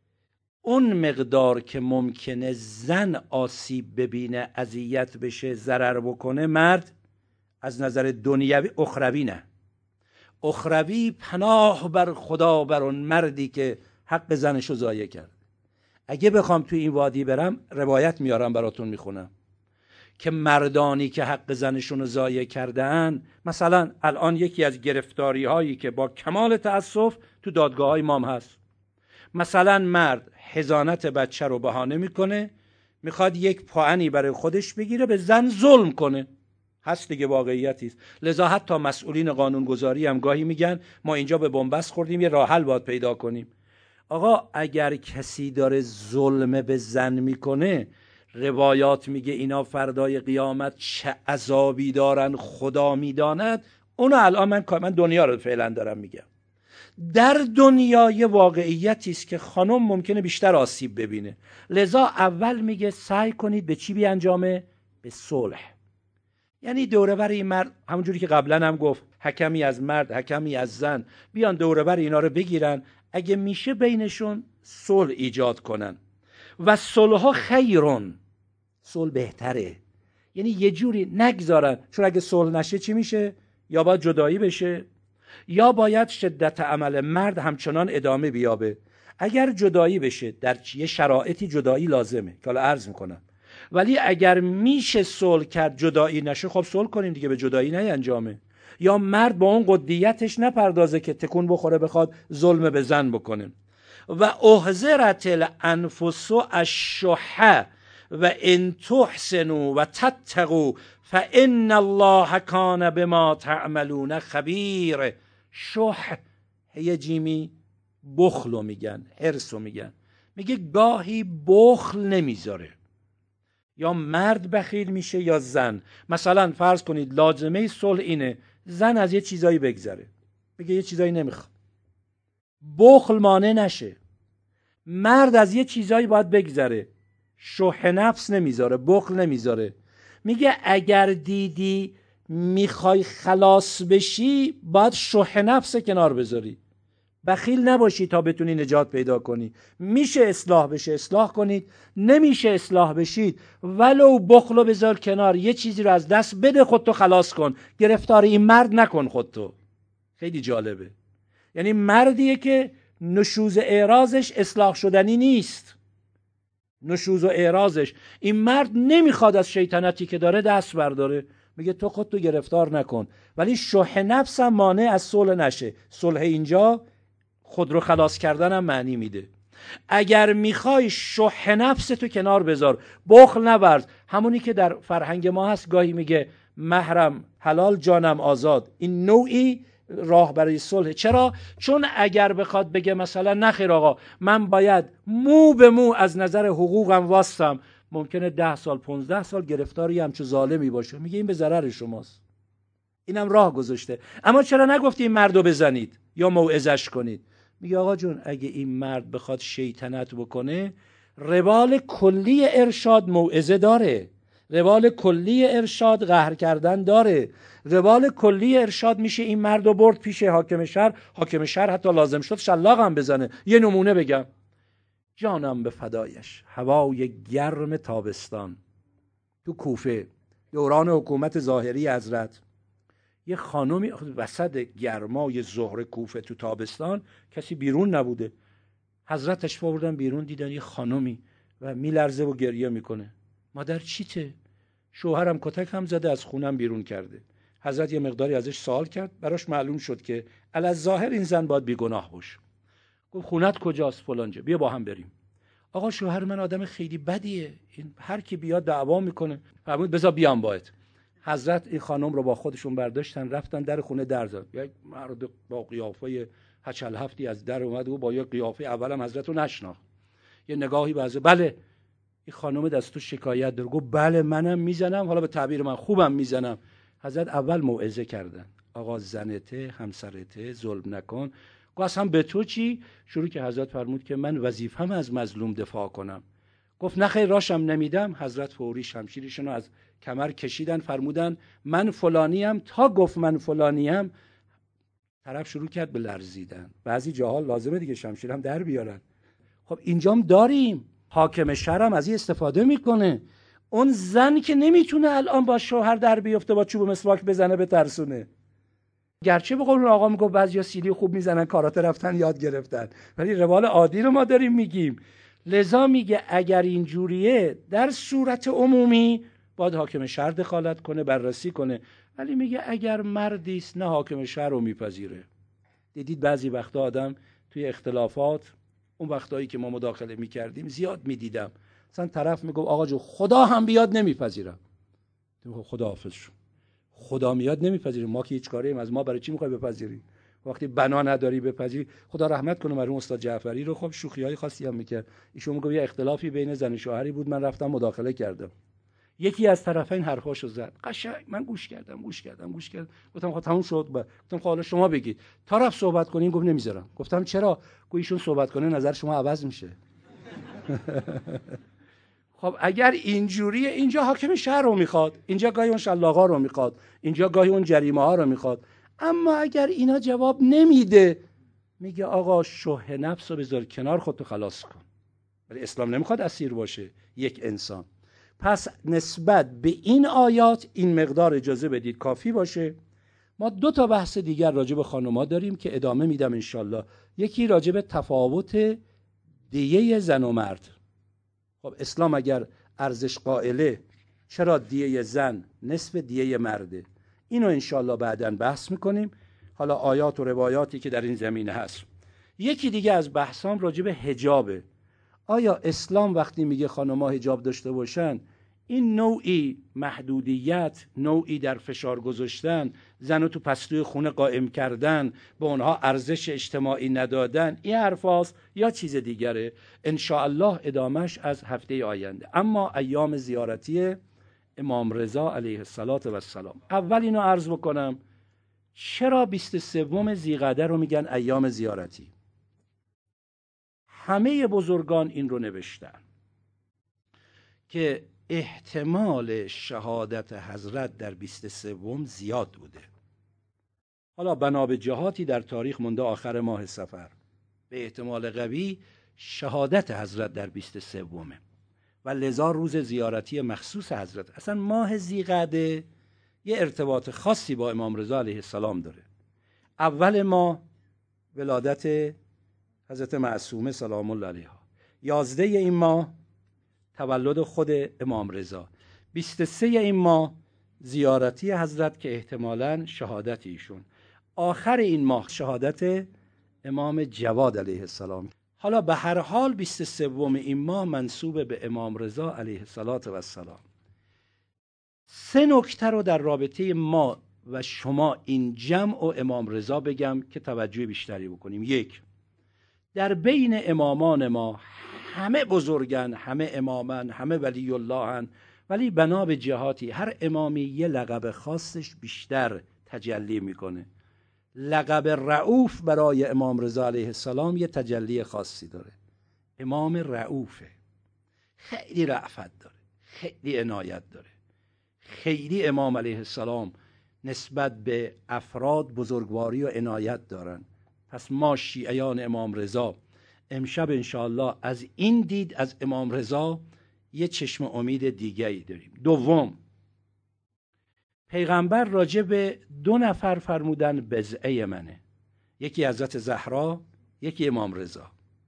اون مقدار که ممکنه زن آسیب ببینه، اذیت بشه، ضرر بکنه، مرد از نظر دنیوی، اخروی نه، اخروی پناه بر خدا بر اون مردی که حق زنشو ضایع کرد. اگه بخوام توی این وادی برم روایت میارم براتون میخونم که مردانی که حق زنشون رو ضایع کردن، مثلا الان یکی از گرفتاری هایی که با کمال تأسف تو دادگاه های مام هست، مثلا مرد حضانت بچه رو بهانه میکنه، میخواد یک پاانی برای خودش بگیره، به زن ظلم کنه. هست دیگه، واقعیتی است. لذا حتی مسئولین قانونگذاری هم گاهی میگن ما اینجا به بنبست خوردیم، یه راه حل باید پیدا کنیم. آقا اگر کسی داره ظلم به زن میکنه، روایات میگه اینا فردای قیامت چه عذابی دارن خدا میداند. اونو الان من من دنیا رو فعلا دارم میگم. در دنیای واقعیتی است که خانم ممکنه بیشتر آسیب ببینه. لذا اول میگه سعی کنید به چی بیانجامه؟ به صلح. یعنی دوره‌بر این مرد، همونجوری که قبلا هم گفت، حکمی از مرد، حکمی از زن، بیان دوره‌بر اینا رو بگیرن، اگه میشه بینشون صلح ایجاد کنن. و صلح خیرون، صلح بهتره. یعنی یه جوری نگذارن، چون اگه صلح نشه چی میشه؟ یا باید جدایی بشه یا باید شدت عمل مرد همچنان ادامه بیابه. اگر جدایی بشه، در یه شرایطی جدایی لازمه که حالا عرض میکنم، ولی اگر میشه صلح کرد جدایی نشه، خب صلح کنیم دیگه، به جدایی نینجامه. یا مرد با اون قدیتش نپردازه که تکون بخوره بخواد ظلم به زن بکنه. و احذرت الانفس الشح و ان تحسنوا و تتقوا فان الله کان بما تعملون خبیر. شح هی جیمی، بخلو میگن، حرصو میگن. میگه گاهی بخل نمیذاره، یا مرد بخیل میشه یا زن. مثلا فرض کنید لازمه صلح اینه زن از یه چیزایی بگذره، بگه یه چیزایی نمیخواد، بخل مانع نشه. مرد از یه چیزایی باید بگذره، شح نفس نمیذاره، بخل نمیذاره. میگه اگر دیدی میخوای خلاص بشی، باید شح نفس کنار بذاری، بخیل نباشی تا بتونی نجات پیدا کنی. میشه اصلاح بشه اصلاح کنید، نمیشه اصلاح بشید ولو بخلو بذار کنار، یه چیزی رو از دست بده، خودتو خلاص کن، گرفتار این مرد نکن خودتو. خیلی جالبه. یعنی مردیه که نشوز اعراضش اصلاح شدنی نیست، نشوز و اعراضش، این مرد نمیخواد از شیطنتی که داره دست برداره، میگه تو خودتو گرفتار نکن، ولی شح نفس هم مانع از صلح نشه. صلح اینجا خود رو خلاص کردن هم معنی میده. اگر میخوای شح نفس تو کنار بذار، بخل نورز، همونی که در فرهنگ ما هست، گاهی میگه محرم حلال جانم آزاد، این نوعی راه برای صلح. چرا؟ چون اگر بخواد بگه مثلا نخیر آقا من باید مو به مو از نظر حقوقم واستم، ممکنه ده سال پونزده سال گرفتاری همچو ظالمی باشه، میگه این به ضرر شماست، اینم راه گذاشته. اما چرا نگفتی این مردو بزنید یا موعظش کنید؟ میگه آقا جون اگه این مرد بخواد شیطنت بکنه، روال کلی ارشاد موعظه داره، روال کلی ارشاد قهر کردن داره، روال کلی ارشاد میشه این مرد رو برد پیش حاکم شهر، حاکم شهر حتی لازم شد شلاق هم بزنه. یه نمونه بگم، جانم به فدایش، هوای گرم تابستان تو کوفه دوران حکومت ظاهری حضرت، یه خانومی وسط گرمای ظهر کوفه تو تابستان، کسی بیرون نبوده، حضرت تشریف آوردن بیرون، دیدن یه خانومی و میلرزه و گریه میکنه. مادر چیته؟ شوهرم کتک هم زده، از خونم بیرون کرده. حضرت یه مقداری ازش سوال کرد، براش معلوم شد که الظاهر این زن باید بیگناه باشه. گفت خونت کجاست؟ فلانجا. بیا با هم بریم. آقا شوهر من آدم خیلی بدیه، این هر کی بیاد دعوا میکنه. فرمود بذار بیام باهات. حضرت این خانم رو با خودشون برداشتن، رفتن در خونه در زدن. یک مرد با قیافه هچل هفتی از در اومد و با یه قیافه اولم حضرت رو نشناخت. یه نگاهی به حضرت، بله این خانم دستو شکایت داره. گفت بله منم میزنم، حالا به تعبیر من خوبم میزنم. حضرت اول موعظه کردن، آقا زنته همسرته ظلم نکن. گفت اصلا به تو چی؟ شروع که حضرت فرمود که من وظیفه‌م از مظلوم دفاع کنم. گفت نه خیر راشم نمیدم. حضرت فوری شمشیرشون رو از کمر کشیدن، فرمودن من فلانیم. تا گفت من فلانیم طرف شروع کرد به لرزیدن. بعضی جاها لازمه دیگه شمشیرم در بیارن. خب اینجام داریم، حاکم شهرم از این استفاده میکنه. اون زن که نمیتونه الان با شوهر در بیفته، با چوب مسواک بزنه به ترسونه. گرچه به قول آقا میگه بعضیا سیلی خوب میزنن، کاراته رفتن یاد گرفتن، ولی روال عادی رو ما داریم میگیم. لذا میگه اگر این جوریه در صورت عمومی باید حاکم شهر دخالت کنه، بررسی کنه. ولی میگه اگر مردی است نه حاکم شهر رو میپذیره. دیدید بعضی وقتا آدم توی اختلافات، اون وقتایی که ما مداخله میکردیم زیاد میدیدم، مثلا طرف میگه آقا جو خدا هم بیاد نمیپذیرم. خدا حافظ شو، خدا میاد نمیپذیریم، ما که هیچ کاریم، از ما برای چی میخوای بپذیری؟ وقتی بنا نداری بپذیری. خدا رحمت کنه مرحوم استاد جعفری رو، خب شوخیای خاصی هم میکرد. ایشون میگه یه اختلافی بین زن و شوهری بود، من رفتم مداخله کردم، یکی از طرفین حرفاشو زد، قشنگ من گوش کردم گوش کردم گوش کردم گفتم خب تموم شد. با گفتم خب حالا شما بگید. طرف صحبت کنین، گفت نمیذارم. گفتم چرا؟ گفت ایشون صحبت کنه نظر شما عوض میشه. خب اگر اینجوریه، اینجا حاکم شهر رو میخواد، اینجا گاهی اون شلاقا رو میخواد، اینجا گاهی اون جریمه ها رو میخواد. اما اگر اینا جواب نمیده، میگه آقا شح نفس رو بذار کنار، خودتو خلاص کن. ولی اسلام نمیخواد اسیر باشه یک انسان. پس نسبت به این آیات این مقدار اجازه بدید کافی باشه. ما دو تا بحث دیگر راجع به خانوما داریم که ادامه میدم انشالله. یکی راجع به تفاوت دیه زن و مرد. خب اسلام اگر ارزش قائله، چرا دیه زن نصف دیه مرده؟ اینو انشالله بعداً بحث میکنیم. حالا آیات و روایاتی که در این زمینه هست. یکی دیگه از بحثام راجع به حجابه. آیا اسلام وقتی میگه خانم‌ها حجاب داشته باشن، این نوعی محدودیت، نوعی در فشار گذاشتن، زن رو تو پستوی خونه قائم کردن، به اونها ارزش اجتماعی ندادن، این حرفاست یا چیز دیگره؟ انشاءالله ادامش از هفته آینده. اما ایام زیارتی امام رضا علیه السلام، اول اینو عرض بکنم چرا بیست و سوم ذیقعده رو میگن ایام زیارتی؟ همه بزرگان این رو نوشتن که احتمال شهادت حضرت در بیست و سوم زیاد بوده. حالا بنا به جهاتی در تاریخ مونده آخر ماه صفر، به احتمال قوی شهادت حضرت در بیست و سومه و لذا روز زیارتی مخصوص حضرت. اصلا ماه ذیقعده یه ارتباط خاصی با امام رضا علیه السلام داره. اول ماه ولادت حضرت معصومه سلام الله علیها، یازده این ماه تولد خود امام رضا، بیست و سه این ماه زیارتی حضرت که احتمالاً شهادت ایشون، آخر این ماه شهادت امام جواد علیه السلام. حالا به هر حال بیست و سه این ماه منسوب به امام رضا علیه السلام. سه نکته رو در رابطه ما و شما این جمع و امام رضا بگم که توجه بیشتری بکنیم. یک، در بین امامان ما همه بزرگن، همه امامن، همه ولی اللهن، ولی بنا به جهاتی هر امامی یه لقب خاصش بیشتر تجلی میکنه. لقب رؤوف برای امام رضا علیه السلام یه تجلی خاصی داره. امام رؤوفه، خیلی رأفت داره، خیلی عنایت داره، خیلی امام علیه السلام نسبت به افراد بزرگواری و عنایت دارن. پس ما شیعیان امام رضا امشب انشاءالله از این دید از امام رضا یه چشم امید دیگری داریم. دوم، پیغمبر راجع به دو نفر فرمودن بضعه منه، یکی حضرت زهرا، یکی امام رضا.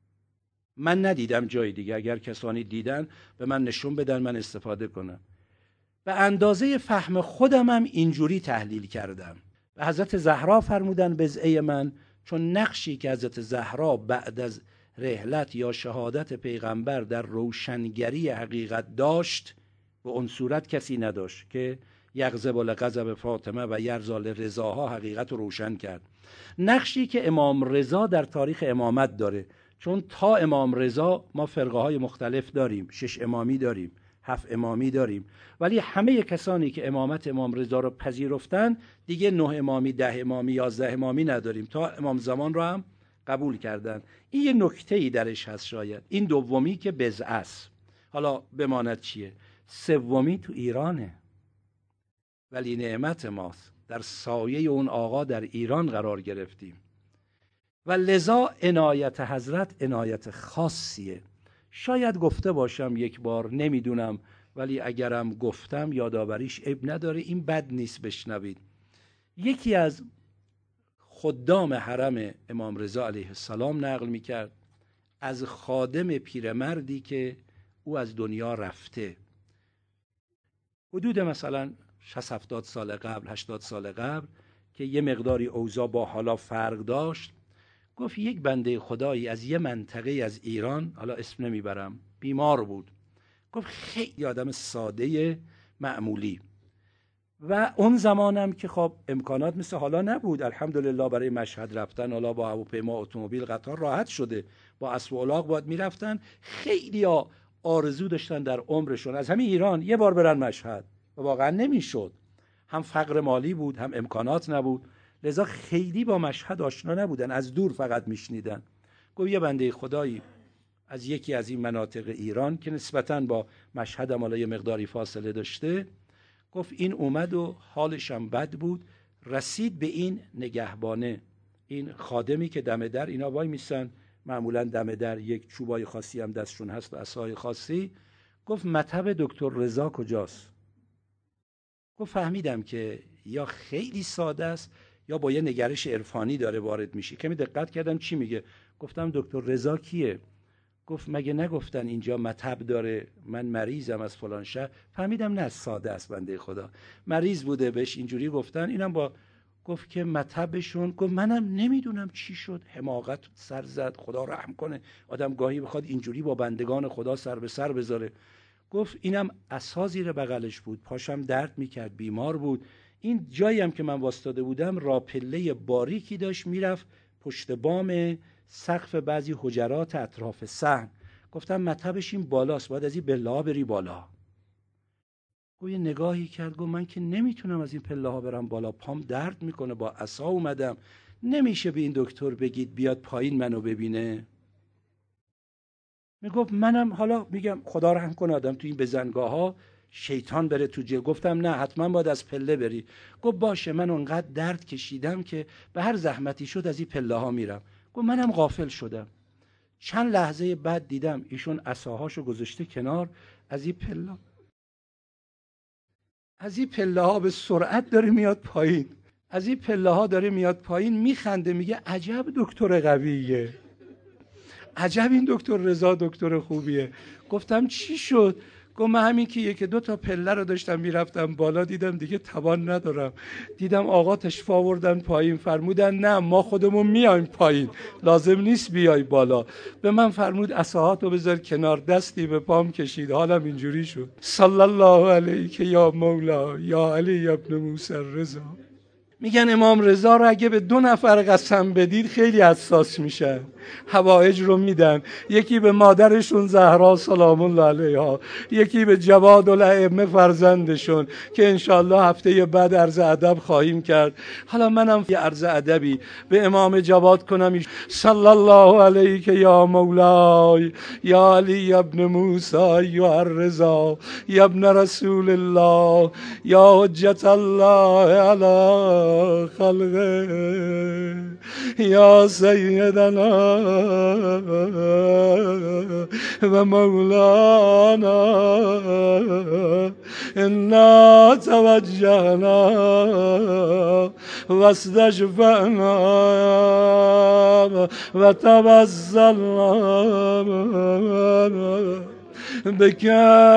من ندیدم جای دیگه، اگر کسانی دیدن به من نشون بدن من استفاده کنم. به اندازه فهم خودم هم اینجوری تحلیل کردم. به حضرت زهرا فرمودن بضعه من چون نقشی که حضرت زهرا بعد از رحلت یا شهادت پیغمبر در روشنگری حقیقت داشت به اون صورت کسی نداشت که یغضب لغضب فاطمه و یرضی لرضاها حقیقت رو روشن کرد. نقشی که امام رضا در تاریخ امامت داره، چون تا امام رضا ما فرقه های مختلف داریم، شش امامی داریم، هفت امامی داریم، ولی همه کسانی که امامت امام رضا رو پذیرفتن دیگه نه امامی، ده امامی، یازده امامی نداریم، تا امام زمان رو هم قبول کردن. این یه نکته‌ای درش هست. شاید این دومی که بضعه است. حالا بماند چیه؟ سومی تو ایرانه، ولی نعمت ماست در سایه اون آقا در ایران قرار گرفتیم و لذا عنایت حضرت عنایت خاصیه. شاید گفته باشم یک بار، نمیدونم، ولی اگرم گفتم یادآوریش عیب نداره، این بد نیست بشنوید. یکی از خدام حرم امام رضا علیه السلام نقل میکرد از خادم پیرمردی که او از دنیا رفته، حدود مثلا شصت هفتاد سال قبل، هشتاد سال قبل، که یه مقداری اوضاع با حالا فرق داشت. گفت یک بنده خدایی از یه منطقه از ایران، حالا اسم نمیبرم، بیمار بود. گفت خیلی آدم ساده معمولی و اون زمانم که خب امکانات مثل حالا نبود، الحمدلله برای مشهد رفتن حالا با هواپیما، اتومبیل، قطار راحت شده، با اسب و الاغ باید میرفتن. خیلی آرزو داشتن در عمرشون از همین ایران یه بار برن مشهد و واقعا نمیشد، هم فقر مالی بود هم امکانات نبود، لذا خیلی با مشهد آشنا نبودن، از دور فقط میشنیدن. گفت یه بنده خدایی از یکی از این مناطق ایران که نسبتاً با مشهد هم حالا یه مقداری فاصله داشته، گفت این اومد و حالش هم بد بود، رسید به این نگهبانه، این خادمی که دم در، اینا وای میسن معمولاً دم در، یک چوبای خاصی هم دستشون هست و عصای خاصی. گفت مطب دکتر رضا کجاست؟ گفت فهمیدم که یا خیلی ساده است یا با یه نگرش عرفانی داره وارد میشه. کمی دقت کردم چی میگه. گفتم دکتر رضا کیه؟ گفت مگه نگفتن اینجا مطب داره، من مریضم از فلان شهر. فهمیدم نه، ساده است بنده خدا، مریض بوده بهش اینجوری گفتن. اینم با گفت که مطبشون، گفت منم نمیدونم چی شد، حماقت سر زد، خدا رحم کنه، آدم گاهی بخواد اینجوری با بندگان خدا سر به سر بذاره. گفت اینم عصا زیر بغلش بود، پاشم درد میکرد، بیمار بود. این جایی هم که من واسطاده بودم راپله باریکی داشت میرفت پشت بام سقف بعضی حجرات اطراف صحن. گفتم مطبش این بالاست، باید از این پله ها بری بالا. گفت یه نگاهی کرد، گفت من که نمیتونم از این پله ها برم بالا، پام درد میکنه، با عصا اومدم، نمیشه به این دکتر بگید بیاد پایین منو ببینه؟ میگفت منم حالا میگم خدا رحم کنه آدم تو این بزنگاه ها شیطان بره تو جل. گفتم نه، حتما باید از پله بری. گفت باشه، من اونقدر درد کشیدم که به هر زحمتی شد از این پله ها میرم. گفت منم غافل شدم. چند لحظه بعد دیدم ایشون عصاهاشو گذاشته کنار، از این پله از این پله ها به سرعت داره میاد پایین، از این پله ها داره میاد پایین، میخنده، میگه عجب دکتر قویه، عجب این دکتر رضا دکتر خوبیه. گفتم چی شد؟ گفت من همین که یک دو تا پله رو داشتم میرفتم بالا، دیدم دیگه توان ندارم، دیدم آقا تشریف آوردن پایین، فرمودن نه ما خودمون میایم پایین، لازم نیست بیای بالا. به من فرمود عصاهاتو بذار کنار، دستی به پام کشید، حالم اینجوری شد. صلی الله علیک یا مولا یا علی ابن موسی رضا. میگن امام رضا رو اگه به دو نفر قسم بدید خیلی حساس میشن. حوایج رو میدن، یکی به مادرشون زهرا سلام الله علیها، یکی به جواد الائمه فرزندشون که انشالله هفته بعد عرض ادب خواهیم کرد. حالا منم یه عرض ادبی به امام جواد کنم. صلی الله علیک یا مولای یا علی ابن موسی یا الرضا یا ابن رسول الله یا حجت الله علی خلقه یا سیدنا و مولانا انا توجهنا و استشفعنا و توسلنا بکم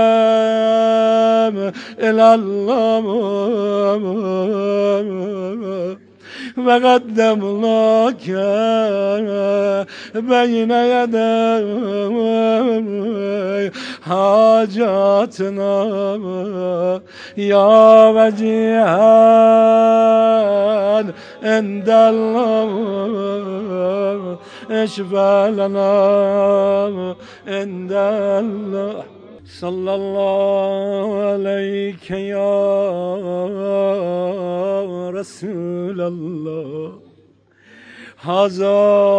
الالله و قدمناک بین یدی حاجاتنا یا وجیها عند الله اشفع لنا عند الله. صلی الله علیک یا رسول الله. هذا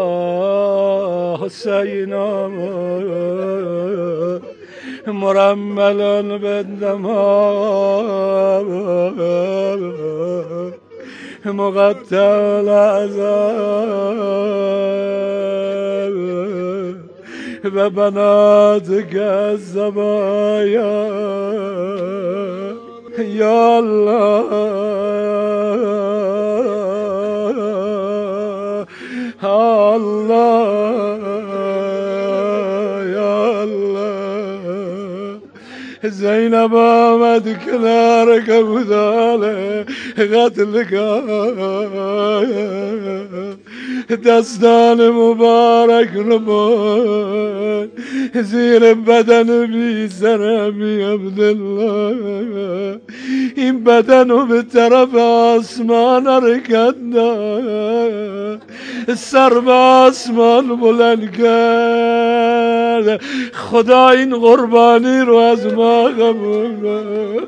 حسین مرمل بالدماء مقطع الأعذاب و بناتك الزبايا یا الله الله یا الله. زینب آمد کنارک بوداله قتلک دستان مبارک نمون زیر بدن بی سر بی عبدالله. این بدن رو به طرف آسمان حرکت داد، سر به آسمان بلند کرد. خدا این قربانی رو از ما قبول کن.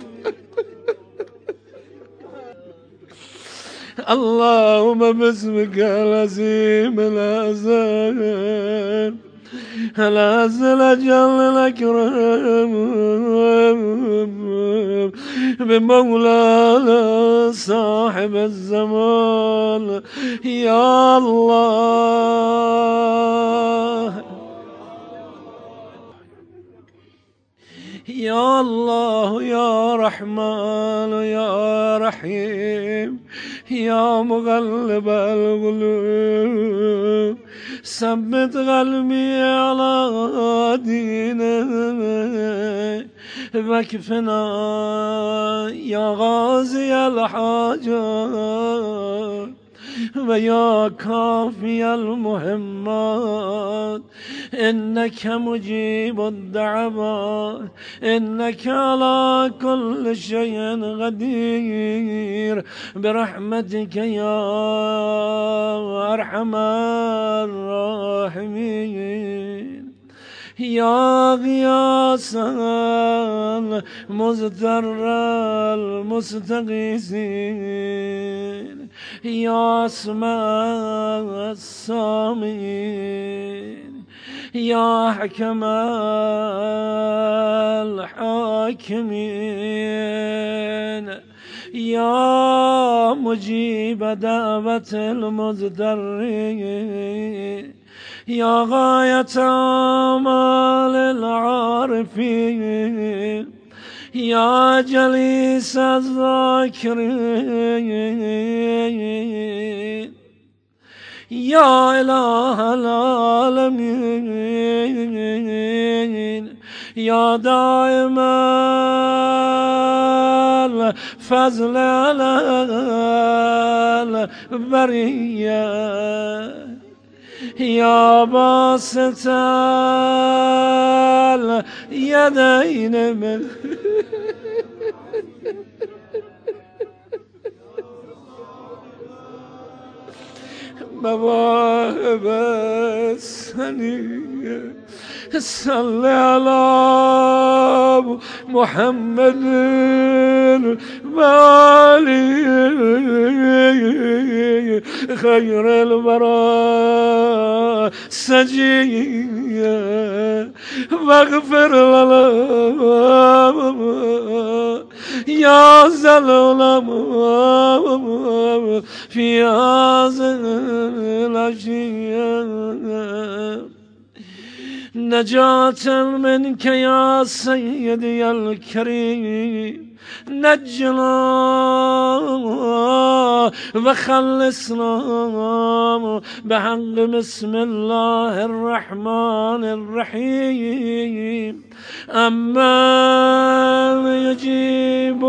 اللهم باسمك العظيم الأعظم العز الأجل الأكرم بمولانا صاحب الزمان يا الله يا الله يا رحمن يا رحيم يا مغلب القلوب ثبت قلبي على دينك واكفنا يا غازي الحاجات ويا كافي المهمات. إنك مجيب الدعوات إنك على كل شيء قدير برحمتك يا أرحم الراحمين. يا غياث المزدر المستغيثين يا أسماء السامين يا حكم الحاكمين يا مجيب دعوة المضطرين يا غاية آمال العارفين يا جليس الذاكرين يا إله العالمين يا دائم الفضل على البرية يا باسط اليدين من مواهب سنیه صل علی محمد و آله خیر الورى سجیه واغفر لنا یا ذا العلم فی هذا العشیه نجاة منك يا سيدي الكريم نجنا وخلصنا بحق بسم الله الرحمن الرحيم أما يجيب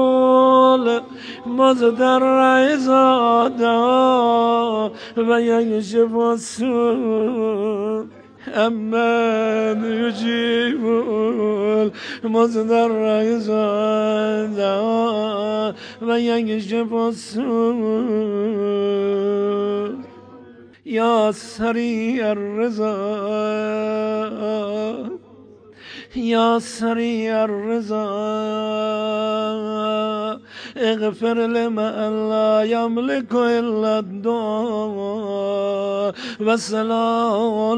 المضطر إذا دعا ويكشف السوء أمن يجيب المضطر إذا دعا ويكشف السوء يا سريع الرضا يا سريع الرضا اغفر لمن لا يملك إلا الدعاء والسلام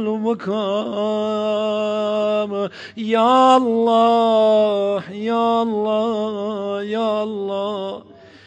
المقام يا الله يا الله يا الله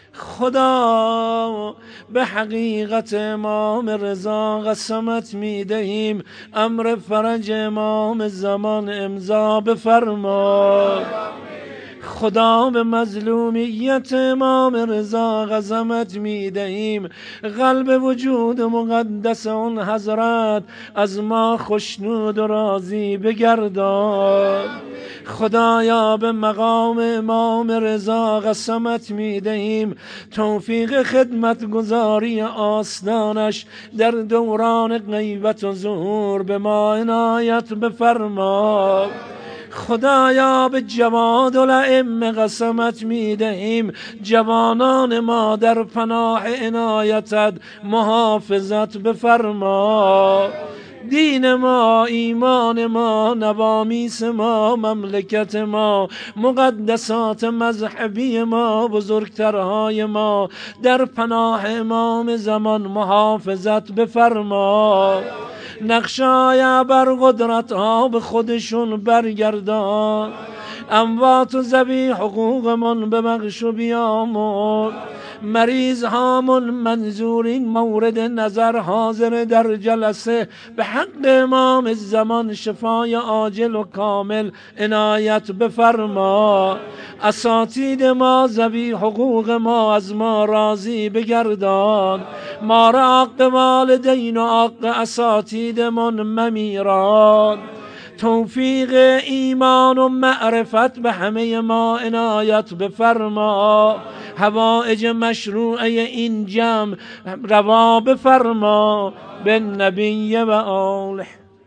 خدا به حقیقت امام رضا قسمت می دهیم امر فرج امام زمان امضا بفرما. خدا به مظلومیت امام رضا قسمت می دهیم قلب وجود مقدس اون حضرت از ما خوشنود و راضی بگردان. خدایا به مقام امام رضا قسمت می دهیم توفیق خدمت گزاری آستانش در دوران غیبت و ظهور به ما عنایت بفرما. خدایا به جواد الائمه قسمت می دهیم جوانان ما در پناه عنایتت محافظت بفرما. دین ما، ایمان ما، نوامیس ما، مملکت ما، مقدسات مذهبی ما، بزرگترهای ما در پناه امام زمان محافظت بفرما. نقشای بر قدرت ها به خودشون برگردان. اموات و ذوی حقوق من ببخش و بیامرز. مریض هامون منظورین مورد نظر حاضر در جلسه به حق امام زمان شفای عاجل و کامل عنایت بفرما. اساتید ما ذوی حقوق ما از ما راضی بگردان. ما را حق والدین و حق اساتیدمان ممیران. توفیق ایمان و معرفت به همه ما عنایت بفرما. حوائج مشروعه این جمع روا بفرما. بالنبی و آله.